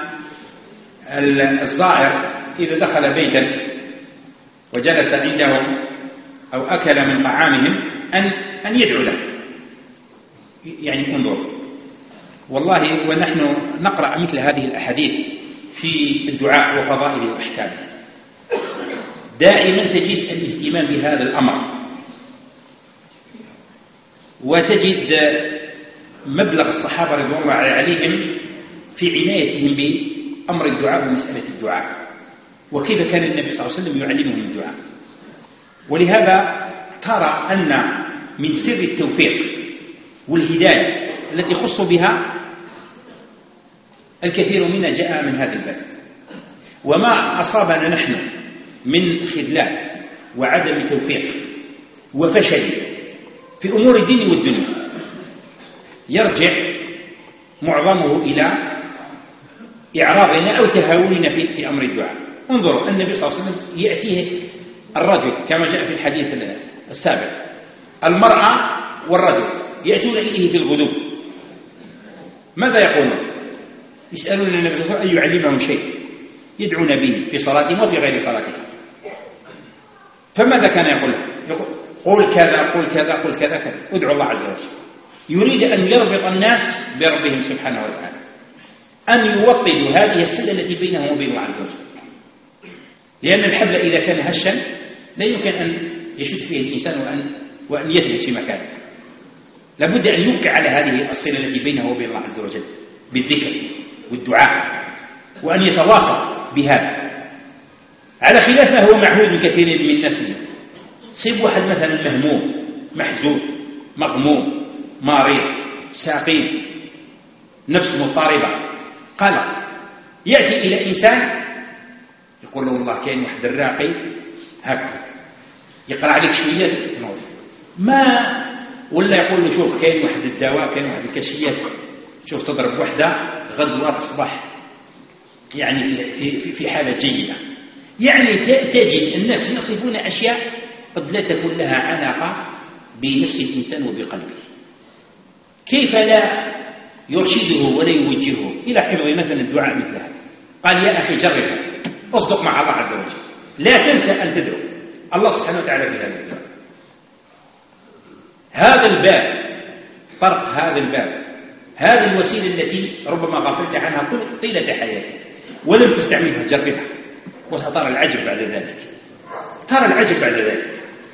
الزائر إذا دخل بيتا وجلس عندهم أو أكل من طعامهم أن أن يدعو له. يعني انظر، والله ونحن نقرأ مثل هذه الأحاديث في الدعاء وفضائله وأحكامه دائما تجد الاهتمام بهذا الأمر، وتجد مبلغ الصحابة رضوان الله عليهم في عنايتهم بأمر الدعاء ومسألة الدعاء، وكيف كان النبي صلى الله عليه وسلم يعلمهم الدعاء. ولهذا ترى أن من سر التوفيق والهداية التي خص بها الكثير منا جاء من هذا الباب، وما أصابنا نحن من خذلان وعدم توفيق وفشل في أمور الدين والدنيا يرجع معظمه إلى إعراضنا أو تهاوننا في, في أمر الدعاء. انظروا، النبي صلى الله عليه وسلم يأتيه الرجل كما جاء في الحديث السابق، المرأة والرجل يأتون إليه في الغدو، ماذا يقولون؟ يسألون النبي صلى الله عليه وسلم أن يعلمهم شيء يدعون به في صلاتهم وفي غير صلاتهم. فماذا كان يقول؟ يقول قول كذا قول كذا قول كذا كذا، ادعو الله عز وجل. يريد أن يربط الناس بربهم سبحانه وتعالى، أن يوطدوا هذه السلة التي بينهم وبين الله عز وجل، لأن الحبل إذا كان هشا لا يمكن أن يشد فيه الإنسان وأن, وأن يثبت في مكانه. لابد أن يبقى على هذه الصلة التي بينه وبين الله عز وجل بالذكر والدعاء، وأن يتواصل بهذا، على خلاف ما هو معهود من كثير من الناس. صيب واحد مثلا مهموم محزون مغموم مريض ساقيم نفس مضطربة قلق، يأتي إلى إنسان يقول له والله كاين واحد الراقي هكذا يقرأ عليك شوية ما، ولا يقول له شوف كاين واحد الدواء كاين واحد الكشيات شوف تضرب وحدة غدوة تصبح يعني في, في, في حالة جيدة. يعني تجد الناس يصفون أشياء قد لا تكون لها علاقة بنفس الإنسان وبقلبه. كيف لا يرشده ولا يوجهه إلى حفظ مثلا الدعاء مثل هذا؟ قال يا أخي جربها، اصدق مع الله عز وجل، لا تنسى أن تدعو الله سبحانه وتعالى بهذا الدعاء. هذا الباب طرق هذا الباب، هذه الوسيلة التي ربما غفلت عنها طيلة حياتك ولم تستعملها، جربها وسترى العجب بعد ذلك، ترى العجب بعد ذلك.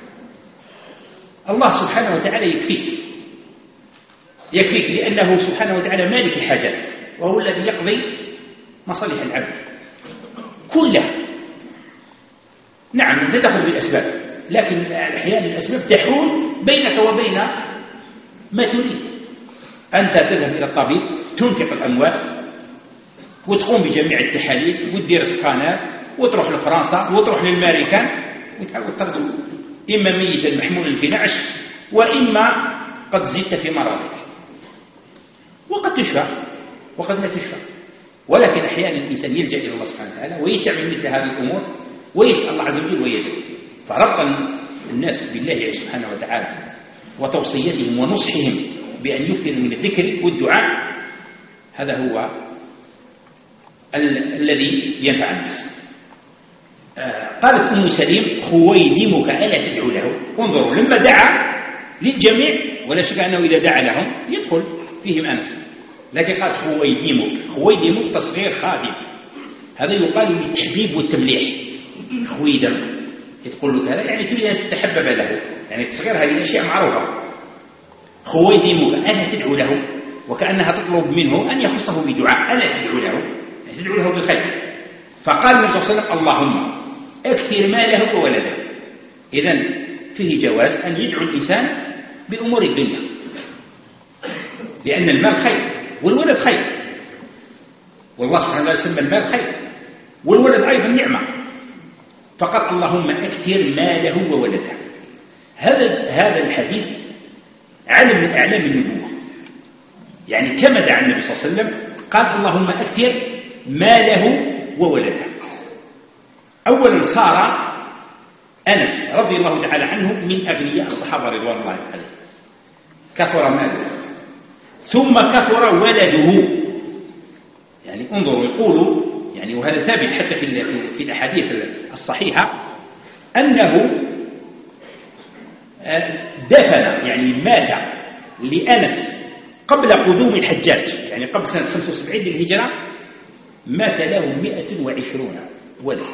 الله سبحانه وتعالى يكفيك يكفيك لأنه سبحانه وتعالى مالك الحاجات، وهو الذي يقضي مصالح العبد كلها. نعم أنت تأخذ بالأسباب، لكن أحيانا الأسباب تحول بينك وبين ما تريد. أنت تذهب إلى الطبيب تنفق الأموال وتقوم بجميع التحاليل وتدير سكانات وتروح لفرنسا وتروح للماريكان وتحاول ترجع إما ميتا محمولا في نعش وإما قد زدت في مرضك، وقد تشفى وقد لا تشفى. ولكن أحيانا الإنسان يلجأ إلى الله سبحانه وتعالى ويستعمل مثل هذه الأمور ويسأل الله عز وجل ويدعو. فربط الناس بالله سبحانه وتعالى وتوصيتهم ونصحهم بأن يكثروا من الذكر والدعاء، هذا هو ال الذي ينفع الناس. آه قالت أم سليم خويدمك ألا تدعو له. انظروا لما دعا للجميع، ولا شك أنه إذا دعا لهم يدخل فيهم أنس، لكن قال خويدمك. خويدمك تصغير خادم، هذا يقال للتحبيب والتمليح. خويدم تقول له هذا يعني تريد أن تتحبب له، يعني تصغير هذه الأشياء معروفة. خويدمك ألا تدعو له، وكأنها تطلب منه أن يخصه بدعاء، ألا تدعو له تدعو له بالخير. فقال النبي صلى الله عليه وسلم اللهم أكثر ماله وولده. إذن فيه جواز أن يدعو الإنسان بأمور الدنيا، لأن المال خير والولد خير، والله سبحانه وتعالى سمى المال خير والولد أيضا نعمة. فقال اللهم أكثر ماله وولده. هذا هذا الحديث علم من أعلام النبوة. يعني كما دعا النبي صلى الله عليه وسلم قال اللهم أكثر ماله وولده. أولا صار أنس رضي الله تعالى عنه من أغنياء الصحابة رضوان الله عليهم، كثر ماله، ثم كثر ولده. يعني انظروا يقولوا يعني وهذا ثابت حتى في في الأحاديث الصحيحة أنه دفن يعني مات لأنس قبل قدوم الحجاج، يعني قبل سنة خمسة وسبعين للهجرة، مات له مئة وعشرون ولد.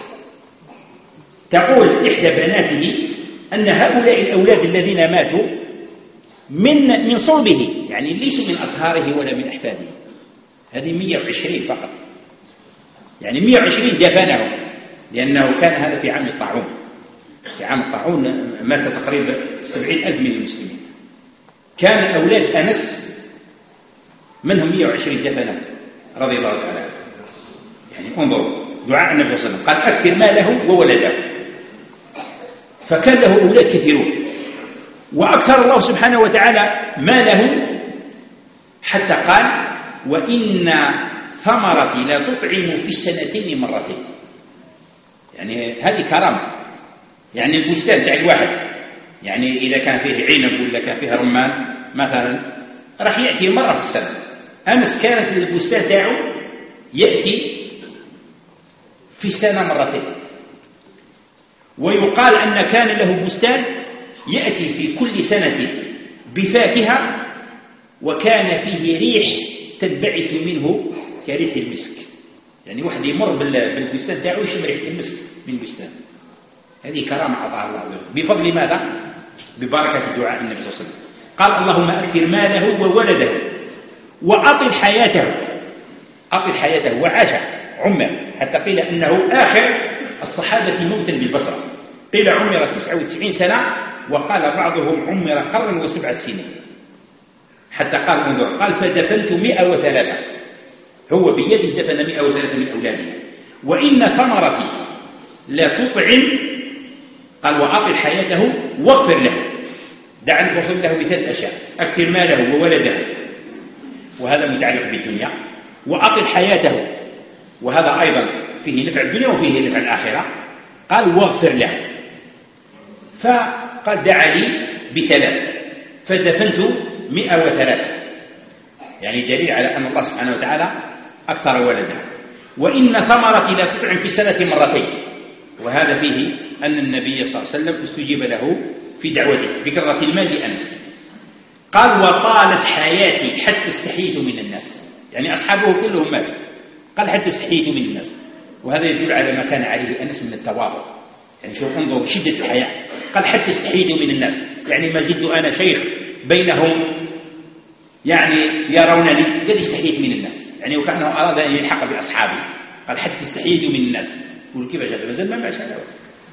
تقول إحدى بناته أن هؤلاء الأولاد الذين ماتوا من من صلبه، يعني ليسوا من أصهاره ولا من أحفاده، هذه مئة وعشرين فقط، يعني مئة وعشرين دفنهم، لأنه كان هذا في عام الطاعون. في عام الطاعون مات تقريبا سبعين ألف من المسلمين. كان أولاد أنس منهم مئة وعشرين دفنهم رضي الله تعالى عنه. يعني انظروا دعاء النبي صلى الله عليه وسلم قال أكثر ماله وولده، فكان له أولاد كثيرون، وأكثر الله سبحانه وتعالى ماله حتى قال وإن ثمرتي لا تطعم في السنتين مرتين. يعني هذه كرامة. يعني البستان تاع الواحد يعني إذا كان فيه عنب ولا كان فيه رمان مثلا راح يأتي مرة في السنة. أمس كانت البستان تاعه يأتي في السنة مرتين. ويقال أن كان له بستان يأتي في كل سنة بفاكهة وكان فيه ريح تنبعث منه كريح المسك. يعني واحد يمر بالبستان تاعه يشم ريحة المسك من البستان. هذه كرامة أعطاها الله عز وجل. بفضل ماذا؟ ببركة دعاء النبي صلى الله عليه وسلم. قال اللهم أكثر ماله وولده وأطل حياته. أطل حياته وعاش عمر، حتى قيل أنه آخر الصحابة موتا بالبصرة، قيل عمر تسعة وتسعين سنة، وقال بعضهم عمر قرن وسبعة سنين، حتى قال انظر قال فدفنت مئة وثلاثة، هو بيده دفن مئة وثلاثة من أولاده. وإن ثمرتي لا تطعم، قال وأطل حياته واغفر له. دعني فصل له بثلاث أشياء: أكثر ماله وولده، وهذا متعلق بالدنيا، وأطل حياته، وهذا أيضا فيه نفع الدنيا وفيه نفع الآخرة، قال واغفر له. فقال دعا لي بثلاث فدفنت مئة وثلاثة، يعني دليل على أن الله سبحانه وتعالى أكثر ولده. وإن ثمرتي لا تطعم في السنة مرتين، وهذا فيه أن النبي صلى الله عليه وسلم استجيب له في دعوته بكثرة المال لأنس. قال وطالت حياتي حتى استحييت من الناس، يعني أصحابه كلهم ماتوا، قال حتى استحييت من الناس، وهذا يدل على ما كان عليه أنس من التواضع. يعني شوف انظروا شدة الحياة، قال حتى استحييت من الناس، يعني ما زلت أنا شيخ بينهم يعني يرونني قد استحييت من الناس، يعني وكأنه أراد أن يلحق بأصحابه، قال حتى استحييت من الناس. يقول كيف هذا؟ ما زال ما معش هذا،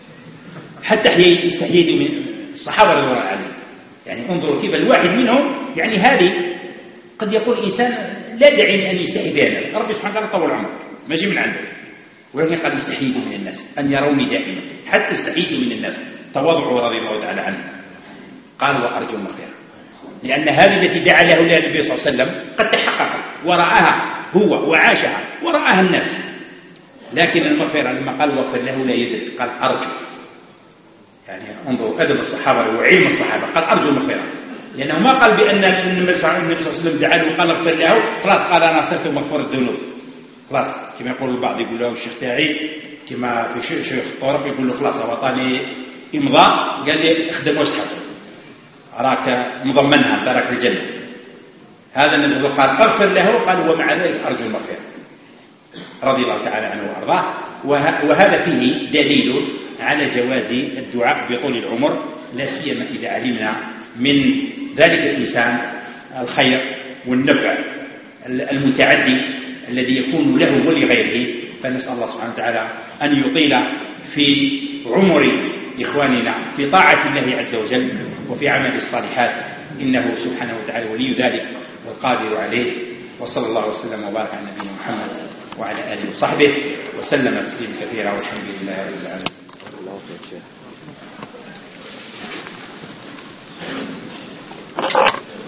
حتى استحييت من الصحابة رضي الله عنهم. يعني انظروا كيف الواحد منهم، يعني هذه قد يقول الإنسان لا داعي أن يستحي بها، ربي سبحانه وتعالى طول عمرك ما جي من عندك، ولكن قال استحييت من الناس أن يروني دائما، حتى استحييت من الناس، تواضعه رضي الله تعالى عنه. قال وأرجو المغفرة، لأن هذه التي دعا له النبي صلى الله عليه وسلم قد تحققت ورآها هو وعاشها ورآها الناس، لكن المغفرة لما قال واغفر له لا يدرك، قال أرجو. يعني انظروا أدب الصحابة وعلم الصحابة، قال أرجو المغفرة، لأنه ما قال بأن النبي صلى الله عليه وسلم دعا له وقال اغفر له خلاص قال أنا صرت مغفور الذنوب خلاص، كما يقول البعض يقول له الشيخ تاعي كما في شيخ الطرف يقول له خلاص أعطاني إمضاء قال لي اخدم واش تحط راك مضمنها تراك الجنة. هذا النبي قال اغفر له، قال ومع ذلك أرجو المغفرة رضي الله تعالى عنه وأرضاه. وهذا فيه دليل على جواز الدعاء بطول العمر، لا سيما إذا علمنا من ذلك الإنسان الخير والنفع المتعدي الذي يكون له ولغيره. فنسأل الله سبحانه وتعالى أن يطيل في عمر إخواننا في طاعة الله عز وجل وفي عمل الصالحات، إنه سبحانه وتعالى ولي ذلك والقادر عليه. وصلى الله وسلم وبارك على نبينا محمد وعلى آله وصحبه وسلم تسليما كثيرا، والحمد لله رب العالمين. الله يجزاك.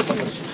الله